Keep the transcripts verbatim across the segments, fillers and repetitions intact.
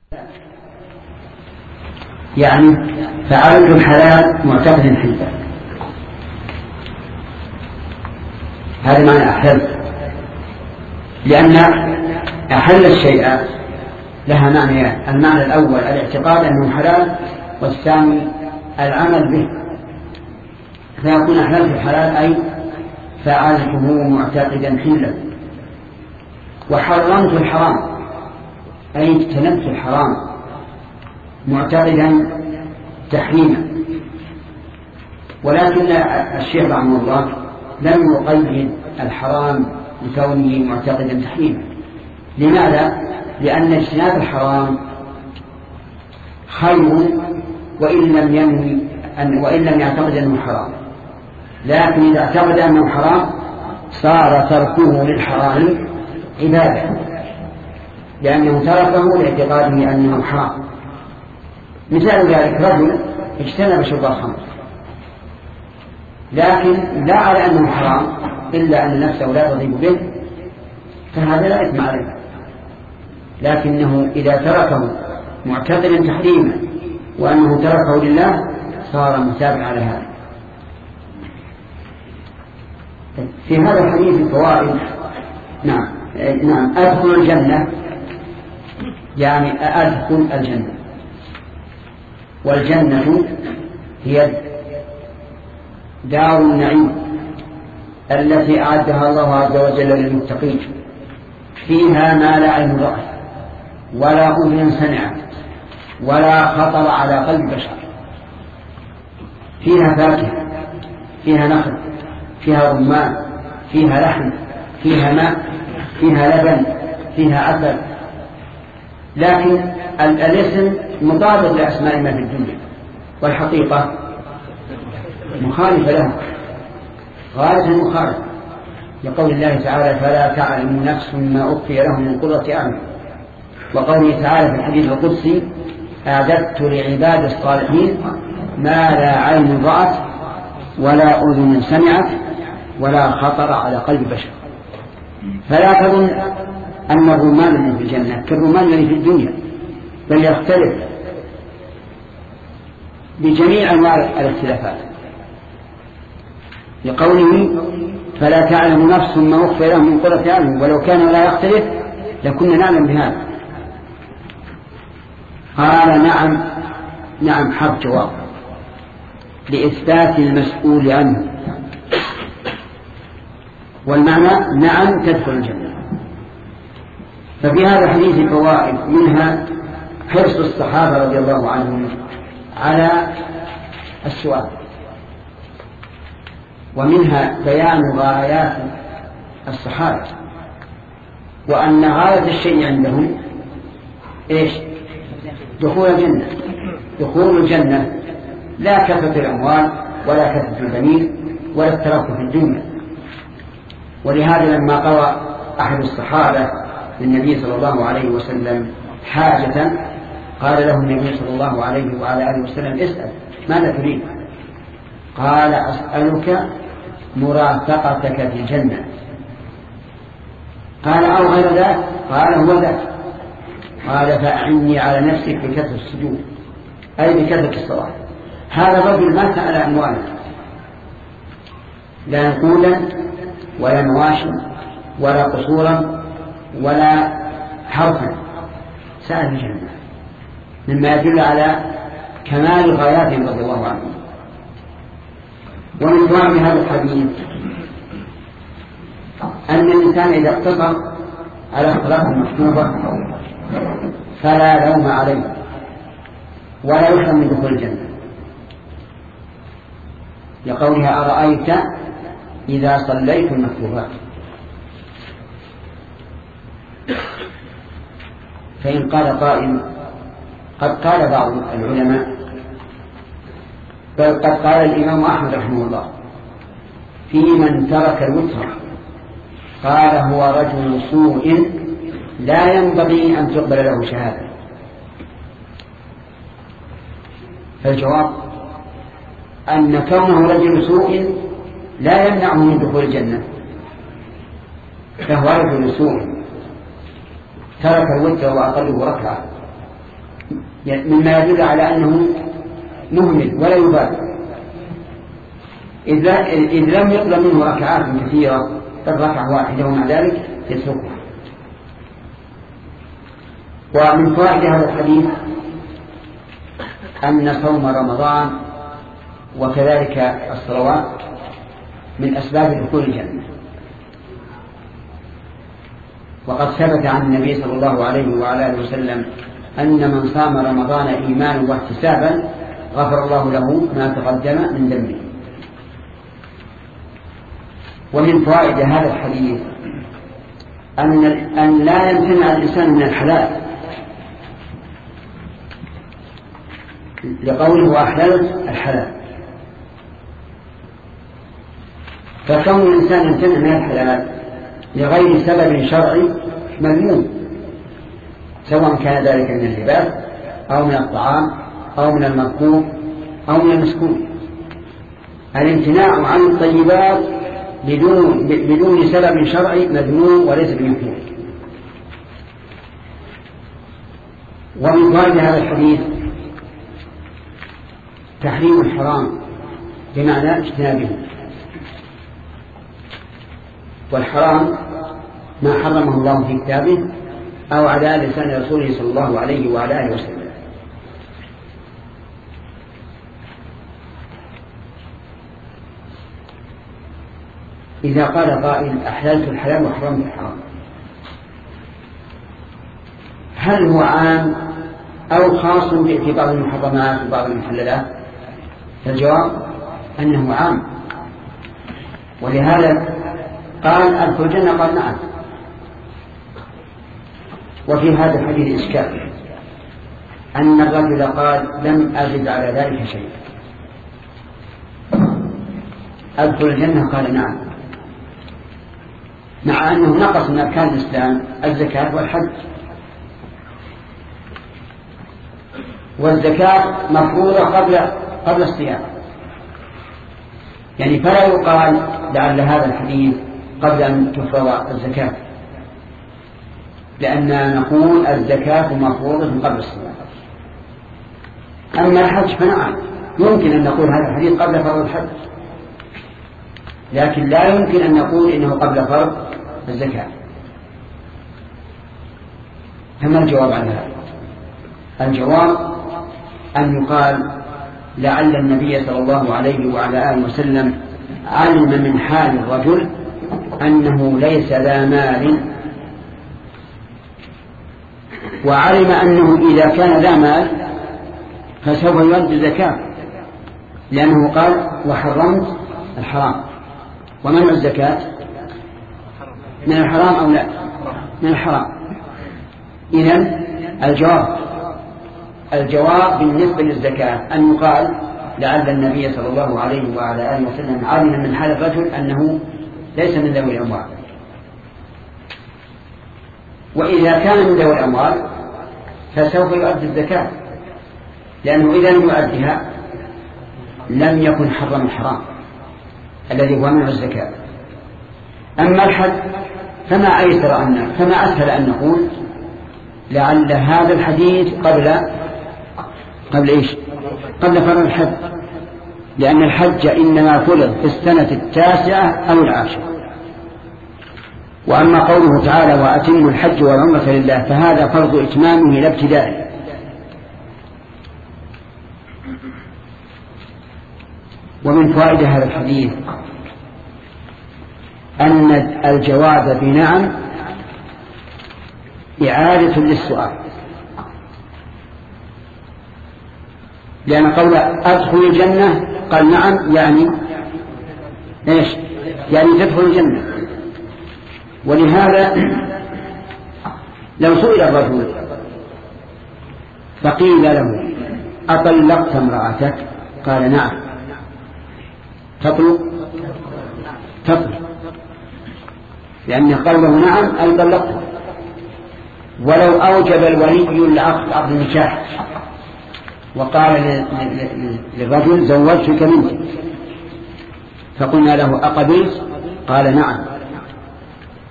يعني فعلت الحلال معتقد حلا، هذا معنى أحل، لأن أحل الشيء لها معنيان: المعنى الأول الاعتقاد أنه حلال، والثاني العمل به. فيكون أحللت الحلال أي فعلته معتقدا حلا، وحرمت الحرام أي اجتنبت الحرام معتقدا تحريما. ولكن الشيخ رحمه الله لم يقيد الحرام لكونه معتقدا تحريما. لماذا؟ لأن اجتناب الحرام خير وإن لم ينوي أن وإن لم يعتقد أنه حرام، لكن إذا اعتقد أنه حرام صار تركه للحرام عبادة، لأنه تركه لاعتقاده أنه حرام. مثال ذلك: رجل اجتنب شرب الخمر لكن لا على أنه حرام إلا أن نفسه لا تضيب به، فهذا لا إثم عليه، لكنه إذا تركه معتقدا تحريما وأنه تركه لله صار متابعا على هذا. في هذا الحديث الفوائد: نعم نعم أدخل الجنة، يعني أدخل الجنة، والجنة هي دار النعيم التي أعدها الله عز وجل للمتقين، فيها ما لا عين رأت ولا أذن سمعت ولا خطر على قلب بشر. فيها فاكهة، فيها نخل، فيها رمان، فيها لحم، فيها ماء، فيها لبن، فيها عسل. لكن الاسم مطابق لأسماء ما في الدنيا، والحقيقة مخالفة له، غاية مخالفة، لقول الله تعالى: فلا تعلم نفس ما أخفي لهم من قرة أعين. وقوله تعالى في الحديث القدسي: أعددت لعباد الصالحين ما لا عين رأت ولا أذن سمعت ولا خطر على قلب بشر. فلا تظن أن الرمان اللي في الجنة كالرمان اللي في الدنيا، بل يختلف بجميع أنواع الاختلافات، لقوله: فلا تعلم نفس ما أخفي لهم من قرة أعين. ولو كان لا يختلف لكنا نعلم بهذا. قال: نعم نعم حرف جواب لإثبات المسؤول عنه، والمعنى نعم تدخل الجنة. ففي هذا الحديث فوائد، منها حرص الصحابة رضي الله عنهم على السؤال، ومنها بيان غايات الصحابة، وأن غاية الشيء عندهم إيش؟ دخول الجنة. دخول الجنة، لا كثرة الأموال ولا كثرة البنين ولا الترف في الدنيا. ولهذا لما قرأ أحد الصحابة للنبي صلى الله عليه وسلم حاجة قال له النبي صلى الله عليه وعلى آله وسلم: اسأل ماذا تريد؟ قال: أسألك مرافقتك في الجنة. قال: أو غير ذلك؟ قال: هو ذلك. قال: فأعني على نفسك بكثرة السجود، أي بكثرة الصلاة. هذا الرجل ما سأل أموالا، لا نقودا ولا مواشا ولا قصورا ولا حرفا، سأل الجنة، مما يدل على كمال غاياتهم رضي الله عنهم. ومن فهم هذا الحديث أن الإنسان إذا اقتصر على الصلاة المكتوبة فلا لوم عليه ولا يحرم من دخول الجنة، لقولها: أرأيت إذا صليت المكتوبات. فإن قال قائل: قد قال بعض العلماء، بل قد قال الإمام أحمد رحمه الله في من ترك الوتر، قال: هو رجل سوء لا ينبغي أن تقبل له شهادة. فالجواب أن كونه رجل سوء لا يمنعه من دخول الجنة، فهو رجل سوء ترك الوتر وأقله ركعة مما يدل على أنه مهمل ولا يبالي، إذ لم يطلب منه ركعات كثيرة بل ركعة واحدة ومع ذلك يتركها. ومن فوائد هذا الحديث أن صوم رمضان وكذلك الصلوات من أسباب دخول الجنة، وقد ثبت عن النبي صلى الله عليه وعلى آله وسلم أن من صام رمضان إيمانا واحتسابا غفر الله له ما تقدم من ذنبه. ومن فوائد هذا الحديث أن أن لا يمتنع الإنسان من الحلال، لقوله وأحللت الحلال، فكون الإنسان يمتنع من الحلال لغير سبب شرعي مذموم، سواء كان ذلك من اللباس أو من الطعام أو من المركوب أو من المسكون. الامتناع عن الطيبات بدون بدون سبب شرعي مذموم وليس بمكروه. ومن فوائد هذا الحديث تحريم الحرام بمعنى اجتنابه، والحرام ما حرمه الله في كتابه أو على لسان رسوله صلى الله عليه وعلى آله وسلم. إذا قال قائل أحللت الحلال وحرمت الحرام، هل هو عام أو خاص في بعض المحرمات وبعض المحللات؟ الجواب أنه عام، ولهذا قال أدخل الجنة، قال نعم. وفي هذا الحديث إشكال أن الرجل قال لم أجد على ذلك شيء، أدخل الجنة قال نعم، مع أنه نقص من أركان الإسلام الزكاة والحج، والزكاة مفروضة قبل قبل الصيام، يعني فلا يقال لعل هذا الحديث قبل أن تفرض الزكاة، لأننا نقول الزكاة مفروضة قبل الصيام. أما الحج فنعم يمكن أن نقول هذا الحديث قبل فرض الحج، لكن لا يمكن أن نقول إنه قبل فرض الزكاة. فما الجواب عن هذا؟ الجواب أن يقال لعل النبي صلى الله عليه وعلى آله وسلم علم من حال الرجل أنه ليس ذا مال، وعلم أنه إذا كان ذا مال فسوف يؤدي الزكاة، لأنه قال وحرمت الحرام. ومنع الزكاة من الحرام أو لا؟ من الحرام. إذن الجواب الجواب بالنسبة للزكاة أن يقال لعل النبي صلى الله عليه وعلى آله وسلم علم من حال الرجل أنه ليس من ذوي الأموال، وإذا كان من ذوي الأموال فسوف يؤدي الزكاة، لأنه إذا لم يؤديها لم يكن حرم الحرام الذي هو منع الزكاة. أما الحج فما أيسر أن فما أسهل أن نقول لعل هذا الحديث قبل قبل إيش؟ قبل فرض الحج، لأن الحج إنما فرض في السنة التاسعة أو العاشرة. وأما قوله تعالى وأتموا الحج والعمرة لله فهذا فرض إتمامه لا ابتدائه. ومن فوائد هذا الحديث أن الجواب بنعم إعادة للسؤال، لأن قول أدخل الجنة قال نعم يعني إيش؟ يعني تدخل الجنة. ولهذا لو سئل الرجل فقيل له أطلقت امرأتك؟ قال نعم. تطلق تطلق لأن قوله نعم أي طلقته. ولو أوجب الولي العقد عقد النكاح وقال للرجل زوجتك بنتي، فقلنا له أقبلت؟ قال نعم.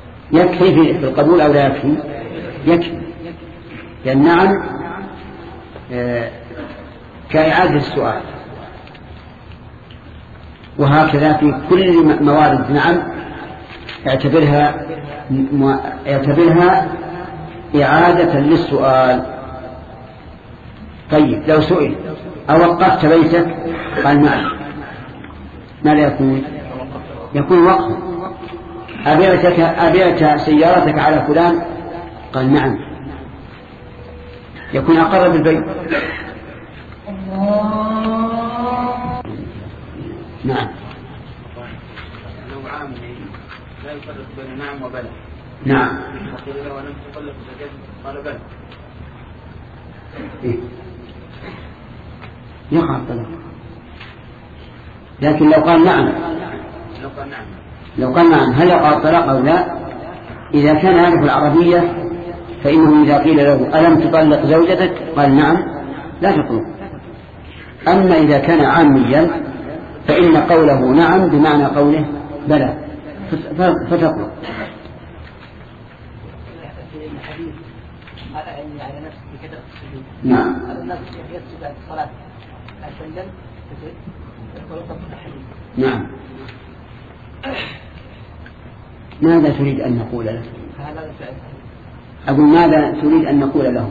يكفي في القبول أو لا يكفي؟ يكفي، لأن نعم كإعادة السؤال. وهكذا في كل موارد نعم اعتبرها اعتبرها إعادة للسؤال. طيب لو سئل أوقفت بيتك قال نعم، ماذا يكون؟ يكون وقفا. أبيعتك أبيعت سيارتك على فلان قال نعم، يكون أقر بالبيع. نعم. لو عام لا يفرق بين نعم وبلى. نعم. وقيل له ولم تطلق زوجتك قال بلى. إيه؟ يقع الطلاق. لكن لو قال نعم لو قال نعم لو قال نعم هل يقع الطلاق أو لا؟ إذا كان يعرف العربية فإنه إذا قيل له ألم تطلق زوجتك قال نعم لا تطلق. أما إذا كان عاميا فإن قوله نعم بمعنى قوله بلى فتطلق. نعم. نعم. ماذا تريد أن نقول له؟ أقول ماذا تريد أن نقول له؟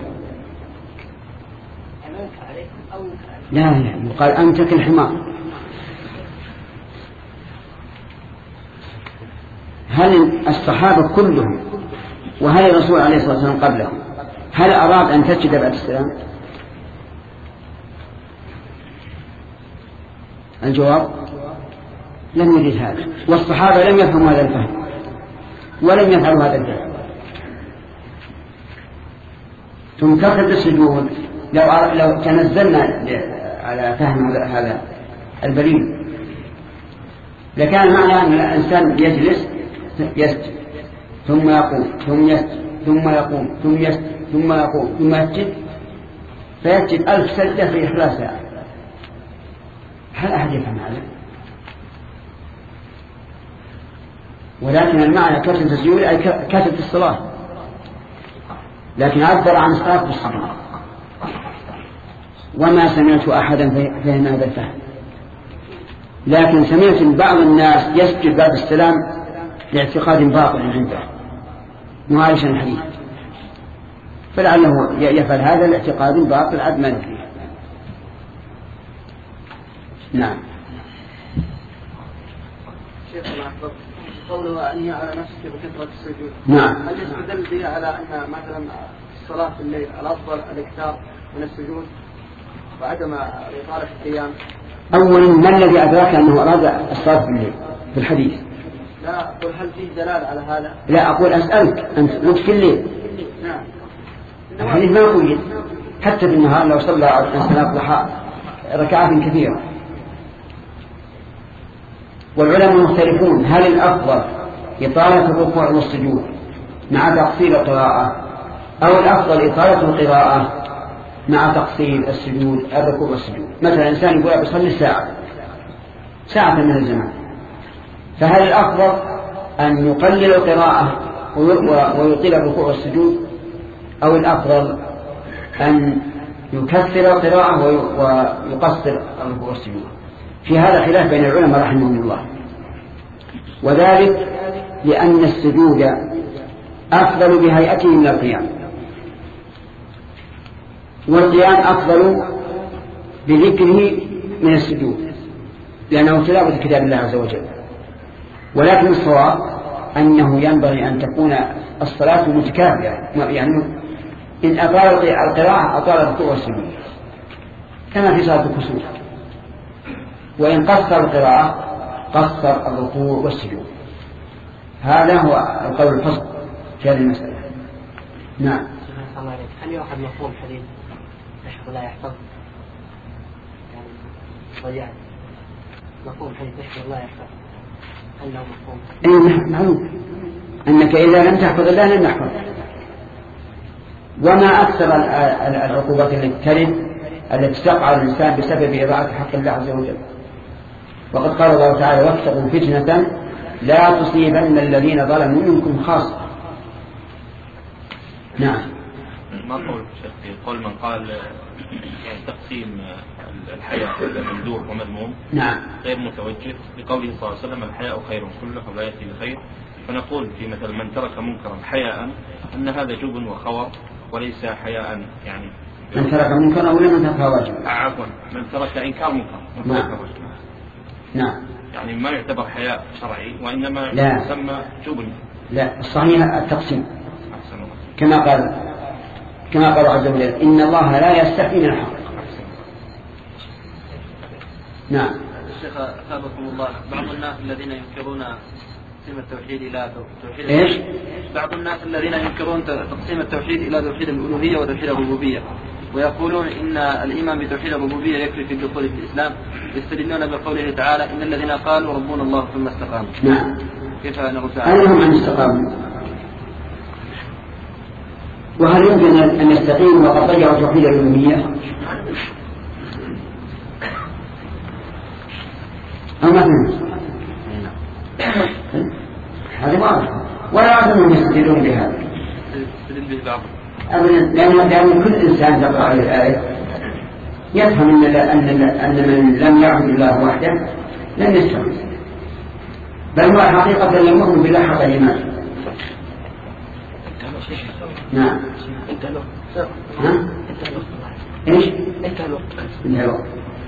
لا لا يقال أنت كالحمار. هل الصحابة كلهم وهل الرسول عليه الصلاة والسلام قبلهم هل أراد أن تسجد بعد السلام؟ الجواب لم يريد هذا، والصحابة لم يفهموا هذا الفهم ولم يفعلوا هذا الفهم. ثم كثرة السجود لو لو تنزلنا على فهم هذا البليغ لكان معنى أن الإنسان يجلس يسجد ثم يقوم ثم يسجد ثم يقوم ثم يسجد ثم يقوم ثم يسجد فيسجد ألف سجدة في إخلاص ساعة. هل أحد يفهم هذا؟ ولكن المعنى كثرة السجود أي كثرة الصلاة، لكن عبر عن الصلاة بالسجود. وما سمعت أحدا فهم هذا الفهم، لكن سمعت بعض الناس يسجد بعد السلام لاعتقاد باطل عنده معايشا الحديث، فلعله يفعل هذا الاعتقاد باطل عد ما نفيه. نعم. شيخ الله أكبر، قوله أنهي على نفسك بكثرة السجود، نعم، هل يستدل به على أن مثلا الصلاة في الليل الأفضل الإكثار من السجود وعدم إطالة القيام؟ أولا ما الذي أدرك أنه أراد الصلاة في الليل في الحديث؟ لا أقول هل فيه دلالة على هذا؟ لا أقول أسألك أنت قلت في الليل. نعم. الحديث ما يقول حتى في النهار لو صلى الإنسان الضحى ركعات كثيرة. والعلماء مختلفون هل الأفضل إطالة الركوع والسجود مع تقصير القراءة أو الأفضل إطالة القراءة مع تقصير السجود الركوع والسجود. مثلا إنسان يقول بيصلي ساعة ساعة من الزمان، فهل الأفضل أن يقلل القراءة ويطيل الركوع والسجود أو الأفضل أن يكثر القراءة ويقصر الركوع والسجود؟ في هذا خلاف بين العلماء رحمهم الله، وذلك لأن السجود أفضل بهيئته من القيام، والقيام أفضل بذكره من السجود لأنه تلاوة كتاب الله عز وجل. ولكن الصواب أنه ينبغي أن تكون الصلاة متكافئة، يعني إن أطال القراءة أطال الركوع والسجود كما في صلاة الكسوف، وإن قصر القراءة قصر الركوع والسجود. هذا هو القول الفصل في هذه المسألة. نعم. هل يؤخذ مفهوم حديث يحفظ لا يحفظ؟ يعني ضيعت مفهوم حديث يحفظ لا يحفظ أنه مفهوم؟ أي معلوم أنك إذا لم تحفظ الله لم يحفظ. وما أكثر العقوبات التي ترد التي تقع الإنسان بسبب إضاعة حق الله عز وجل. وقد قال الله تعالى واتقوا فتنة لا تصيبن الذين ظلموا منكم خاصة. نعم. ما قول شيخ قول من قال يعني تقسيم الحياة إلى ممدوح ومذموم نعم غير متوجه لقوله صلى الله عليه وسلم الحياء خير كله ولا يأتي بخير، فنقول في مثل من ترك منكرا حياء أن هذا جبن وخور وليس حياء، يعني من ترك منكرا ولا من ترك واجب؟ عفوا من ترك إنكار منكر. نعم نعم يعني ما يعتبر حياء شرعي وإنما لا. يسمى جبن. لا الصحيح التقسيم كما قال كما قال عز وجل إن الله لا يستحي من الحق. نعم. الشيخ أثابكم الله، بعض الناس الذين ينكرون تقسيم التوحيد إلى توحيد إيش؟ بعض الناس الذين ينكرون تقسيم التوحيد إلى توحيد الألوهية وتوحيد الربوبية، ويقولون إن الإيمان بتوحيد الربوبية يكفي في الدخول في الإسلام، يستدلون بقوله تعالى إن الذين قالوا ربنا الله ثم استقاموا. نعم. كيف نرد عليهم؟ أنهم أن استقاموا، وهل يمكن أن يستقيموا وقد ضيعوا توحيد الألوهية؟ أو ما فهمت؟ هذا واضح، ولا أعلم أنهم يستدلون بهذا أبدا، لأن لأن كل إنسان تقرأ عليه الآية يفهم أن أن أن من لم يعبد الله وحده لن يستقيم، بل هو حقيقة لم يؤمن بالله حق الإيمان. نعم. انت له. ها؟ انت له. ايش؟ انت له. انت له.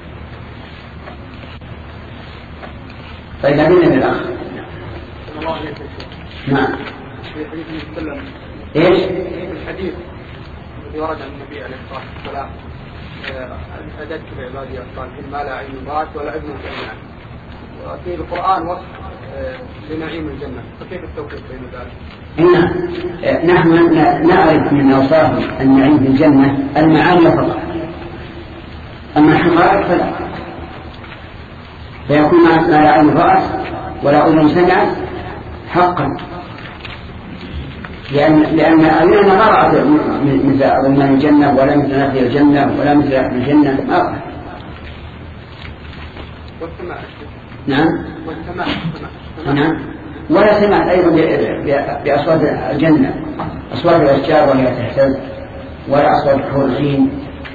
طيب هذه من الأخ. نعم. في حديث المسلم. ايش؟ الحديث الذي ورد عن النبي عليه الصلاة والسلام أعددت لعبادي الصالحين ما لا عين رأت ولا أذن سمعت، وفي القرآن وصف لنعيم الجنة، فكيف التوفيق بين ذلك؟ إن نحن نعرف من أوصاف النعيم في الجنة المعاني فقط، أما الحقائق فلا، فيكون ما لا عين رأت ولا أذن سمعت حقا، لأن لأن أعيننا ما رأت مثل أظلام الجنة ولا مثل نخل الجنة ولا مثل أهل الجنة ما رأت. والسماء. نعم. والسماء. نعم. ولا سمعت أيضا بأصوات الجنة، أصوات الأشجار وهي تهتز، ولا أصوات حور العين.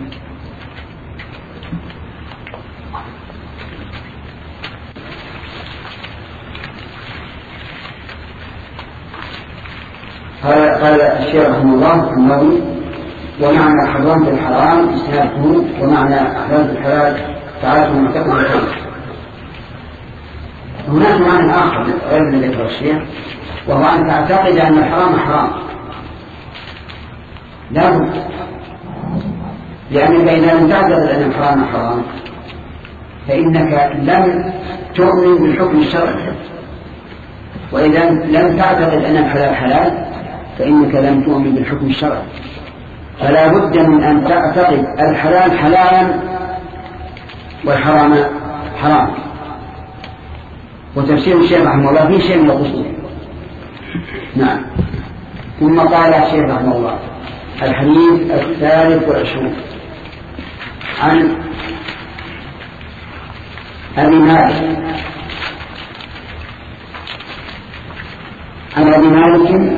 قال الشيخ رحمه الله النووي ومعنى حرمت الحرام استهابته، ومعنى أحللت الحلال تعالى معتقد الخير. هناك معنى آخر غير الذي ذكره الشيخ، وهو أن تعتقد أن الحرام حرام لا بد، لأنك إذا لم تعتقد أن الحرام حرام فإنك لم تؤمن بالحكم الشرعي، وإذا لم تعتقد أن الحلال حلال فإنك لم تؤمن بالحكم الشرعي. فلا بد من أن تعتقد الحلال حلالا والحرام حرام. وتفسير الشيخ رحمه الله فيه شيء من القصور. نعم. ثم قال الشيخ رحمه الله الحديث الثالث والعشرون عن أبي مالك عن أبي مالك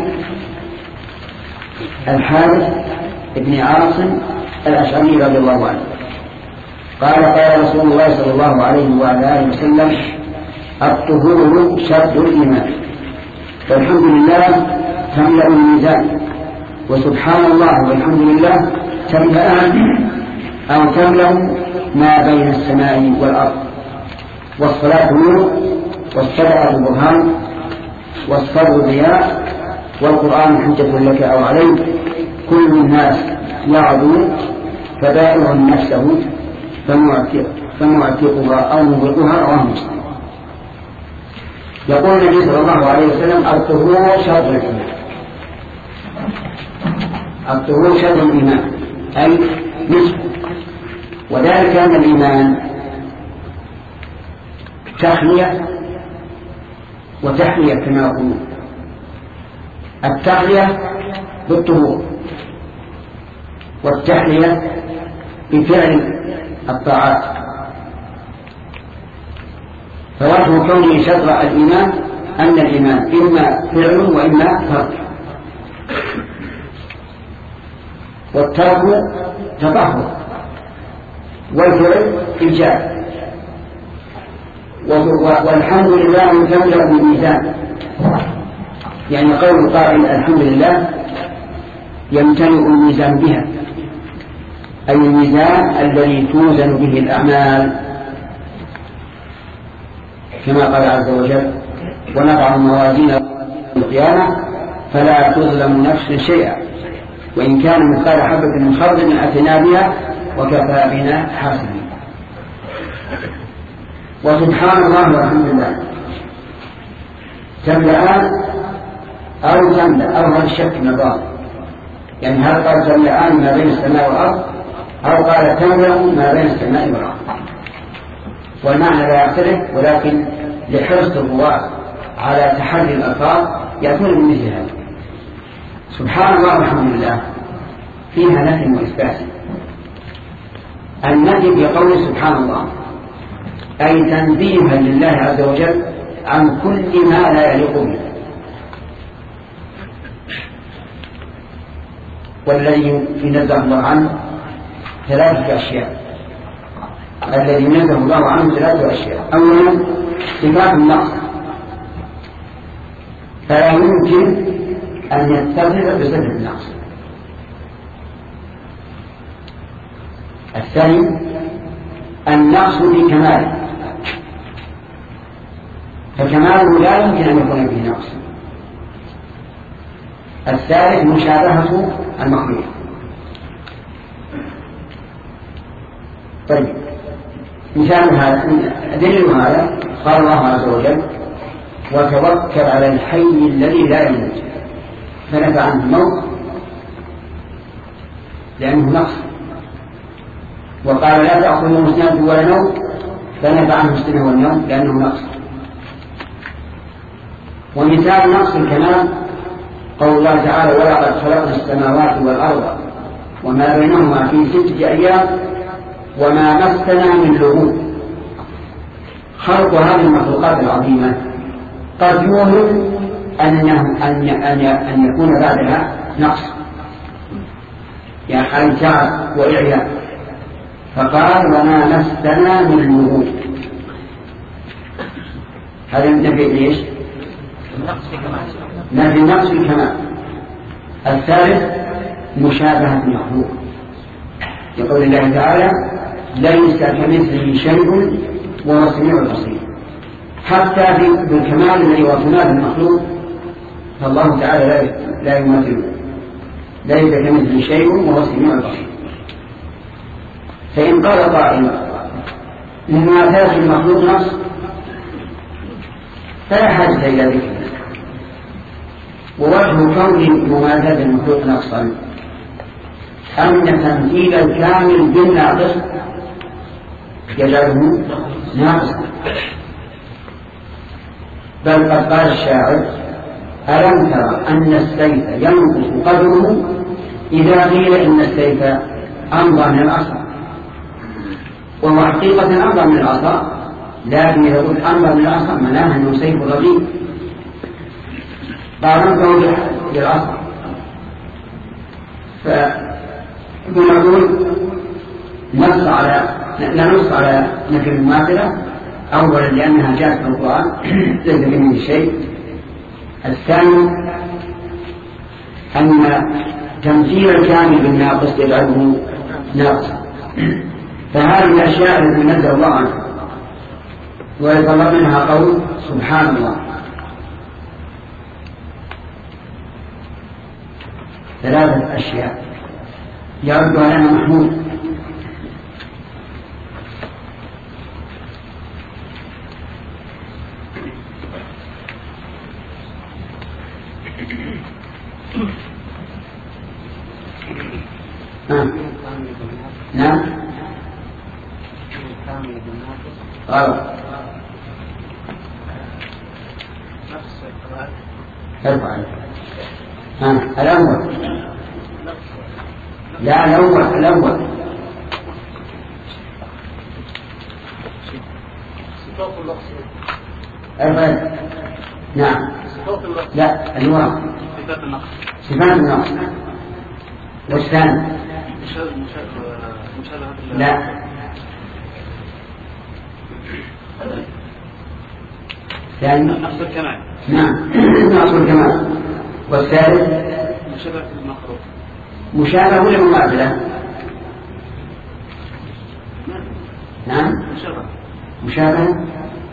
الحارث بن عاصم الأشعري رضي الله عنه قال قال رسول الله صلى الله عليه وعلى آله وسلم الطهور شرط الإيمان، فالحمد لله تملأ الميزان، وسبحان الله والحمد لله تملأان أو تملأ ما بين السماء والأرض، والصلاة نور، والصدقة برهان، والصبر ضياء، والقرآن حجة لك أو عليك، كل الناس يعدو فبائع نفسه فمعتقها أو مغلقها رواه مسلم. يقول النبي صلى الله عليه وسلم الطهور شرط الإيمان، الطهور شرط الإيمان أي نصف، وذلك أن الإيمان تخلية وتحلية كما يقولون. التخلية بالطهور، والتحلية بفعل الطاعات. فوجه كونه شطر الإيمان أن الإيمان إما فعل وإما ترك. والترك تطهر والفعل إيجاب. والحمد لله تملأ الميزان، يعني قول قائل الحمد لله يمتلئ الميزان بها، أي الميزان الذي توزن به الأعمال، كما قال عز وجل ونضع الموازين القيامة فلا تظلم نفس شيئا وإن كان مثقال حبة من خردل أتينا بها وكفى بنا حاسبين. وسبحان الله والحمد لله تملأان أو تملأ أو هذا الشك نظام، يعني هل قال تملأان ما بين السماء والأرض أو قال تملأ ما بين السماء والأرض، والمعنى لا يختلف، ولكن لحرص الرواة على تحري الألفاظ يأتون بمثل هذا. سبحان الله والحمد لله فيها نفي وإثبات. النفي بقول سبحان الله أي تنزيها لله عز وجل عن كل ما لا يليق به، والذي ينزه الله عنه ثلاثة أشياء. الذي ينزه الله عنه ثلاثة أشياء: أولا صفات النقص فلا يمكن أن يتصف بصفة النقص. الثاني النقص بكماله فكماله لا يمكن أن يكون به نقص. الثالث مشابهة المخلوق. طيب مثال هذا دليل هذا قال الله عز وجل وتوكل على الحي الذي لا يموت، فنفى عنه الموت لأنه نقص، وقال لا تأخذه سنة ولا نوم، فنفى عنه السنة والنوم لأنه نقص. ومثال نقص الكمال قول الله تعالى ولقد خلقنا السماوات والأرض وما بينهما في ستة أيام وما مسنا من لغوب. خلق هذه المخلوقات العظيمة قد يوهم أنه أن أن يكون بعدها نقص، يعني أي تعب وإعياء، فقال وما مسنا من لغوب. هذا نفي ليش؟ نفي النقص الكمال. الثالث مشابهة المخلوق يقول الله تعالى ليس كمثله شيء وهو السميع البصير. حتى بالكمال الذي وصفناه المخلوق فالله تعالى لا يمثله، ليس كمثله شيء وهو السميع البصير. فإن قال قائل مماثلة المخلوق نقص فلا حاجة إلى ذكر. ووجه كون مماثلة المخلوق نقصا أن تمثيل الكامل بالناقص يجعله ناقصا. بل قد قال الشاعر ألم ترى أن السيف ينقص قدره إذا قيل إن السيف أمضى من العصا، وهو حقيقة أمضى من العصا، لكن يقول أمضى من العصا معناه أنه سيف رغيب قارنته بالعصا. فنقول نص على لا نص على نفي المماثلة أولا لأنها جاءت في القرآن ليس منه شيء. الثاني أن تمثيل الكامل بالناقص يجعله ناقصا. فهذه الأشياء التي نزل الله عنها ويطلب منها قول سبحان الله. ثلاثة أشياء يعد لنا محمود. آه. نعم غلط. ارفع ها الأول لا الأول الأول صفات النقص. ارفع نعم صفات النقص. لا الواو صفات النقص. صفات النقص والثاني لا ثاني نقص الكمال. نعم نقص الكمال. والثالث مشابهة المخلوق. مشابهة ولا مماثلة؟ نعم مشابهة. مشابهة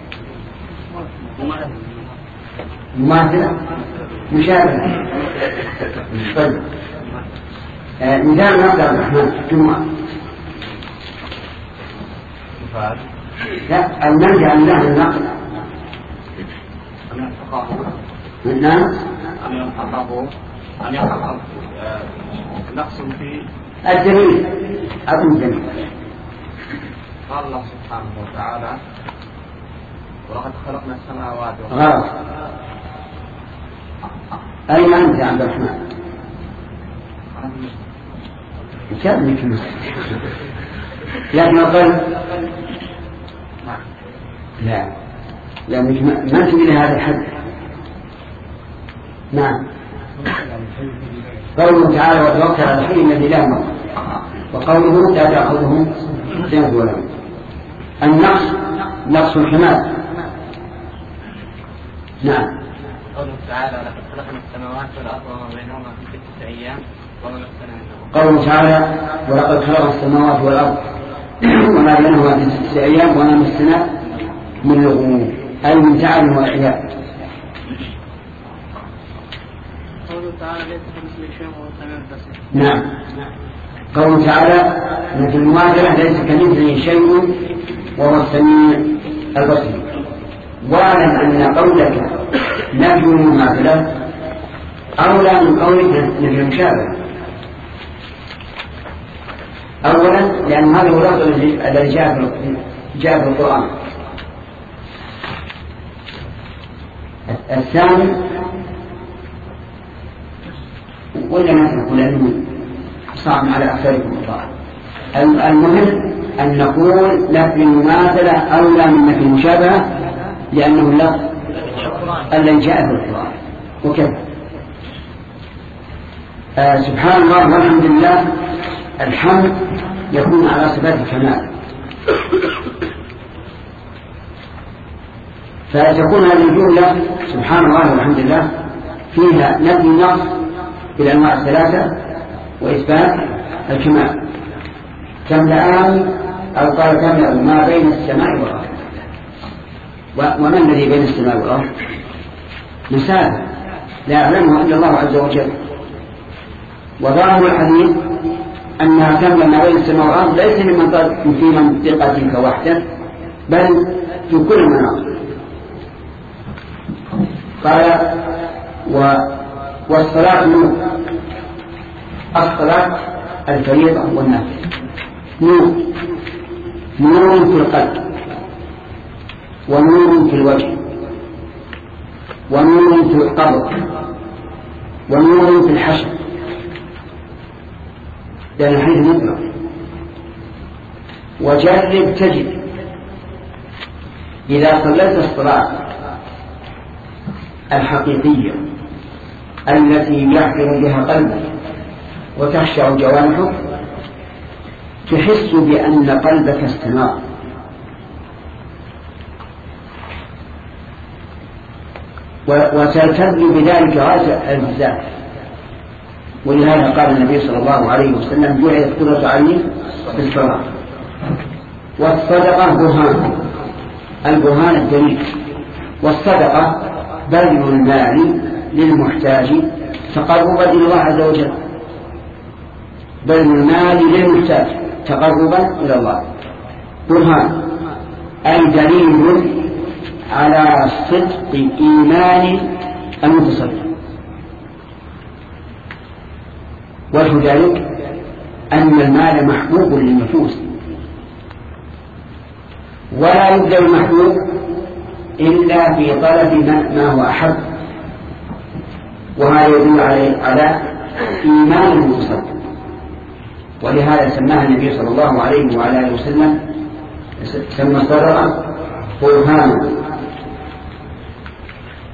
مماثلة مشابهة. طيب مثال نقل عبد الرحمن جمعة. لا المنهي عن الله النقل. نعم أن يلحقه أن يلحق نقص في الجميل أبو الجميل. قال الله سبحانه وتعالى ولقد خلقنا السماوات غلط. أين أنت يا عبد الرحمن؟ كمل كمل. لكن القلب لا لا مش ما تجي لهذا الحد. نعم قوله تعالى وتوكل على الحي الذي لا يموت، وقوله لا تأخذه سنة ولا نوم. النقص نقص الكمال. نعم قوله تعالى لقد خلقنا السماوات والأرض وما بينهما في ستة أيام وما مسنا من لغوب. قوله تعالى ولقد خلقنا السماوات والأرض وما بينهما في ستة أيام وما مسنا من لغوب، أي من تعب وإعياء. قوله تعالى ليس كمثله شيء وهو السميع البصير. نعم قوله تعالى مثل المماثلة ليس كمثله شيء وهو السميع البصير. واعلم أن قولك نفي المماثلة أولى من قولك نفي المشابهة. أولا لأن هذا هو اللفظ الذي جاء في القرآن. الثاني ولا ما تقول أنه صعب على أكثركم الطاعة. المهم أن نقول نفي المماثلة أولى من نفي المشابهة لأنه اللفظ الذي جاء في القرآن. وكذا آه سبحان الله والحمد لله. الحمد يكون على صفات الكمال، فتكون هذه الجملة سبحان الله والحمد لله فيها نفي النقص بالأنواع الثلاثة وإثبات الكمال. تملأان أو قال تملأ ما بين السماء والأرض. وما الذي بين السماء والأرض؟ مسافة لا يعلمه إلا الله عز وجل. وظاهر الحديث أنها تملأ ما بين السماء والأرض ليس في منطقتك وحدك بل في كل المناطق. قال و والصلاة نور. الصلاة الفريضة والنافلة نور، نور في القلب ونور في الوجه ونور في القبر ونور في الحشر، لأن الحديث مطلق. وجرب تجد إذا صليت الصلاة الحقيقية التي يحفر بها قلبك وتخشع جوانحك تحس بأن قلبك استنار. وتلتذ بذلك غاية الالتزام. ولهذا قال النبي صلى الله عليه وسلم جعلت قرة عيني في الصلاة. والصدقة برهان، البرهان الدليل. والصدقة بذل المال للمحتاج تقربا إلى الله عز وجل. بذل المال للمحتاج تقربا إلى الله. برهان أي دليل على صدق إيمان المتصدق. وجه ذلك أن المال محبوب للنفوس ولا يبدأ المحبوب إلا في طلب ما هو أحب، وهذا يدل على إيمان المتصدق. ولهذا سماها النبي صلى الله عليه وعلى آله وسلم سمى الصدقة برهانا.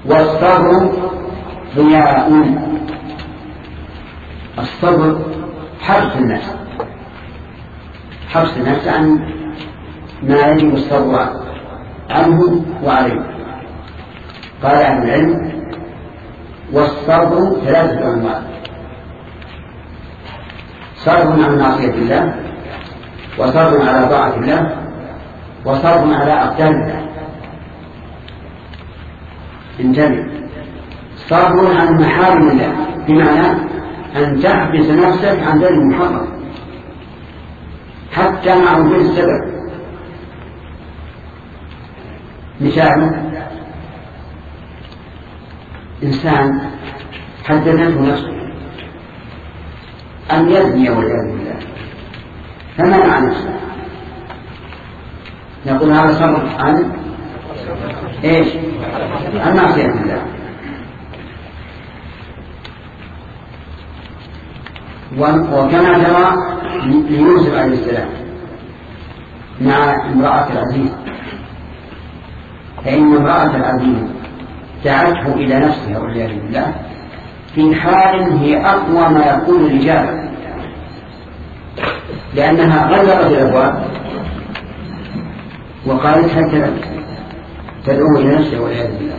والصبر ضياء. الصبر حبس النفس حبس النفس عن ما يجب الصبر عنه وعليه. قال أهل العلم والصبر ثلاثة أنواع: صبر عن معصية الله، وصبر على طاعة الله، وصبر على أقدار الله. انتبه، صبر عن محارم الله بمعنى أن تحبس نفسك عن ذلك المحرم حتى مع وجود السبب. مثال: إنسان حدثته نفسه أن يزني والعياذ بالله فمنع نفسه، نقول هذا صبر عن إيش؟ عن معصية الله. وكما ترى ليوسف عليه السلام مع امرأة العزيز، فإن امرأة العزيز دعته إلى نفسها والعياذ بالله في حال هي أقوى ما يكون الرجال، لأنها غلقت الأبواب وقالت هكذا تدعو إلى نفسها والعياذ بالله.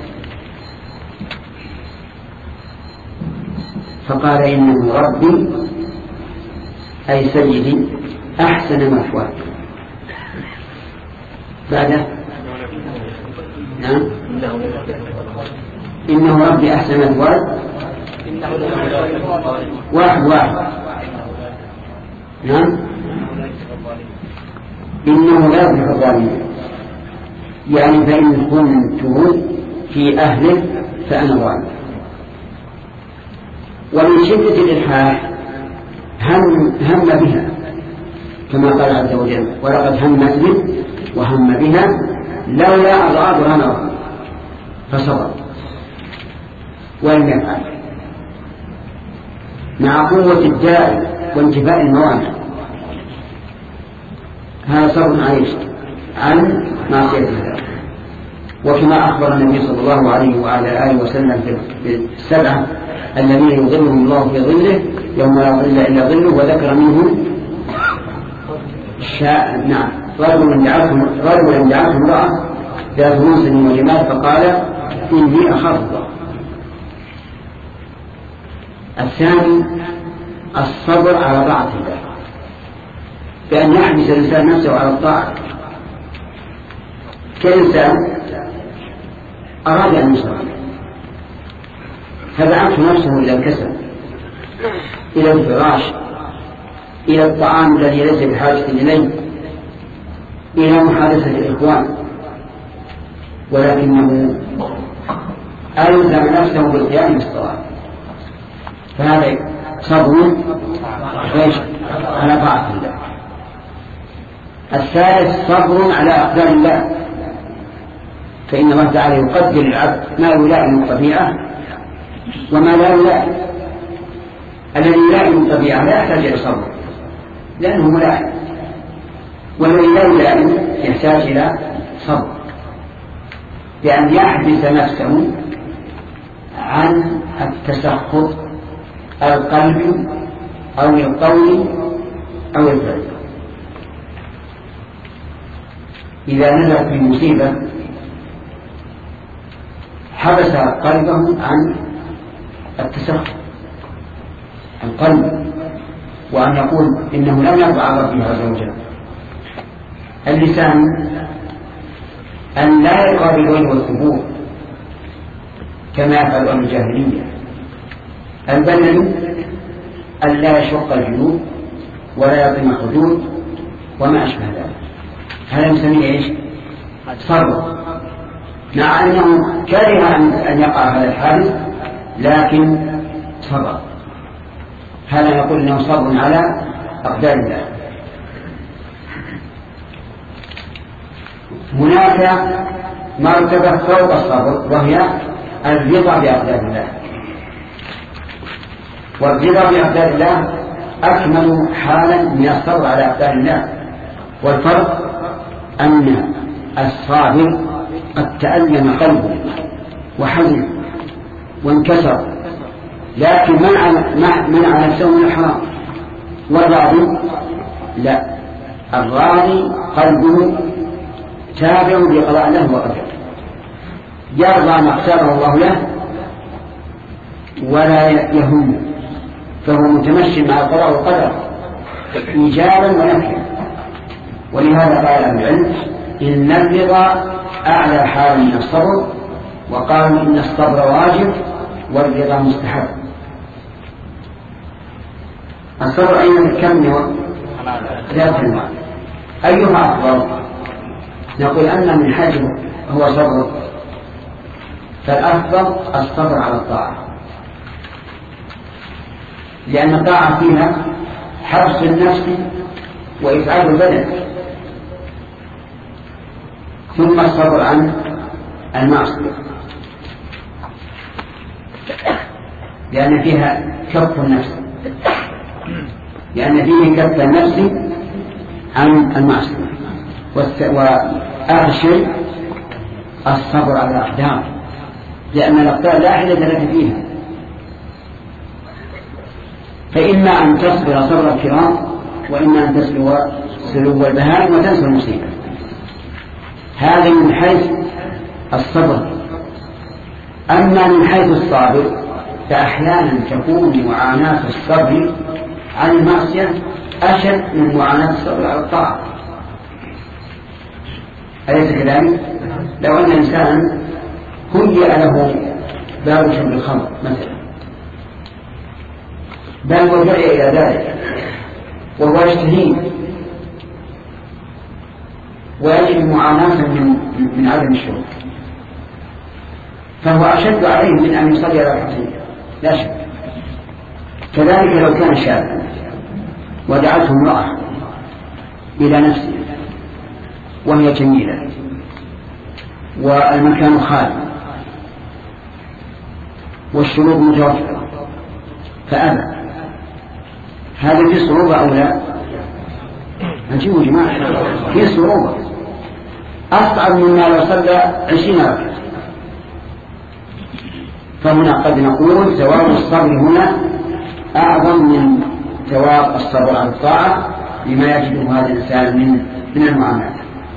فقال إنه ربي أي سيدي أحسن مثواي. بعده نعم إنه ربي أحسن مثواي واحد واحد نعم إنه لا يفلح الظالمين، يعني فإن كنت في أهله فأنا ظالم. ومن شدة الإلحاح هم, هم بها كما قال عز وجل ولقد همت به وهم بها لولا أضعافها نظر فصبر ولم يفعل مع قوة الداء وانتفاء الموانع. هذا صبر عايش عن معصية الله. وكما أخبر النبي صلى الله عليه وعلى آله وسلم في السبعة الذين يظلهم الله في ظله يوم لا ظل إلا ظله، وذكر منهم شاء نعم رجل دعته امرأة ذات منصب وجمال فقال إني أخاف الله. الثاني الصبر على طاعة الله، بأن يحبس الإنسان نفسه على الطاعة. كإنسان أراد أن يصبر فدعته نفسه إلى الكسل، إلى الفراش، إلى الطعام الذي ليس بحاجة إليه، إلى محادثة الإخوان، ولكنه ألزم نفسه بالقيام بالصلاة. فهذا صبر على طاعة الله. الثالث صبر على أقدار الله، فإن الله تعالى يقدر العبد ما يلائم الطبيعة وما لا يلائم. الذي يلائم الطبيعة لا يحتاج إلى صبر لأنه ملائم، والذي لا يلائم يحتاج إلى صبر بأن يحبس نفسه عن التسخط القلب أو القول أو الفعل. إذا نزل في مصيبة حبس قلبه عن التسخط القلب، وأن يقول إنه لم يرضى ربه عز وجل. اللسان أن لا يقابل وجه القبور كما يفعل أهل الجاهلية. البدن أن لا يشق الجنوب ولا يطم الحدود وما أشبه ذلك. هذا نسميه إيش؟ صبر، مع أنه كره أن يقع هذا الحادث لكن صبر. هذا نقول إنه صبر على أقدار الله. هناك مرتبة فوق الصبر وهي الرضا بأقدار الله، والرضا بأقدار الله أكمل حالا من الصبر على أقدار الله. والفرق أن الصابر قد تألم قلبه وحزن وانكسر، لكن منع, منع نفسه من الحرام والراضي لا، الراضي قلبه تابع بقضاء الله وقدره، يرضى ما اختاره الله له ولا يهم، فهو متمشي مع القضاء والقدر إيجابا ونفيا. ولهذا قال أهل العلم إن الرضا أعلى حال من الصبر، وقالوا إن الصبر واجب والرضا مستحب. الصبر أين كم ثلاثة أنواع، أيها أفضل؟ نقول أن من حيث هو صبر فالأفضل الصبر على الطاعة، لأن الطاعة فيها حبس النفس وإسعاد البدن، ثم الصبر عن المعصية لأن فيها كف النفس، لأن فيه كف النفس عن المعصية. وآخر شيء الصبر على الأقدار، لأن الأقدار لا حدة لك فيها، فإما أن تصبر صبر الكرام وإما أن تسلو سلو البهائم وتنسى المصيبة. هذا من حيث الصبر. أما من حيث الصابر فأحيانا تكون معاناة الصبر عن المعصية أشد من معاناة الصبر على الطاعة، أليس كذلك؟ لو أن إنسان هيئ له باب شرب الخمر مثلا، بل ودعي إلى ذلك وهو يشتهيه ويجد معاناة من, من عدم الشرب، فهو أشد عليه من أن يصلي ركعتين لا شك. كذلك لو كان شابا ودعته امرأة إلى نفسه وهي جميلة والمكان خالي والشروط متوفرة فأبى، هذا في صعوبة أو لا؟ أجيبوا جماعة، في صعوبة أصعب مما لو صلى عشرين ركعة. فهنا قد نقول ثواب الصبر هنا أعظم من ثواب الصبر على الطاعة لما يجده هذا الإنسان من من المعاملات.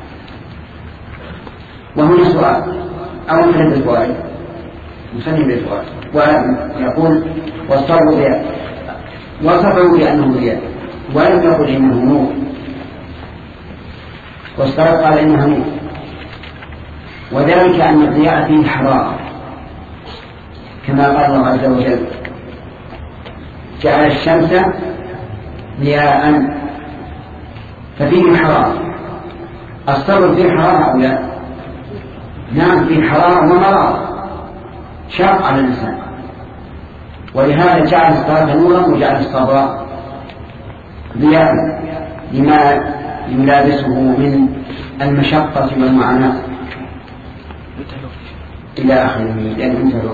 وهنا سؤال أو مثل الفوائد نسمي بالفوائد، ويقول والصبر ضياء، وصفه بأنه ضياء ولم يقل إنه نور، والصبر قال إنه نور، وذلك أن الضياء فيه حرارة كما قال الله عز وجل جعل الشمس ضياء ففيه حرارة. الصبر فيه حرارة أو لا؟ نعم فيه حرارة ومرارة شاق على الإنسان، ولهذا جعل الصلاة نورا وجعل الصبر ضياء لما يلابسه من المشقة والمعاناة إلى آخره لأن انتهى.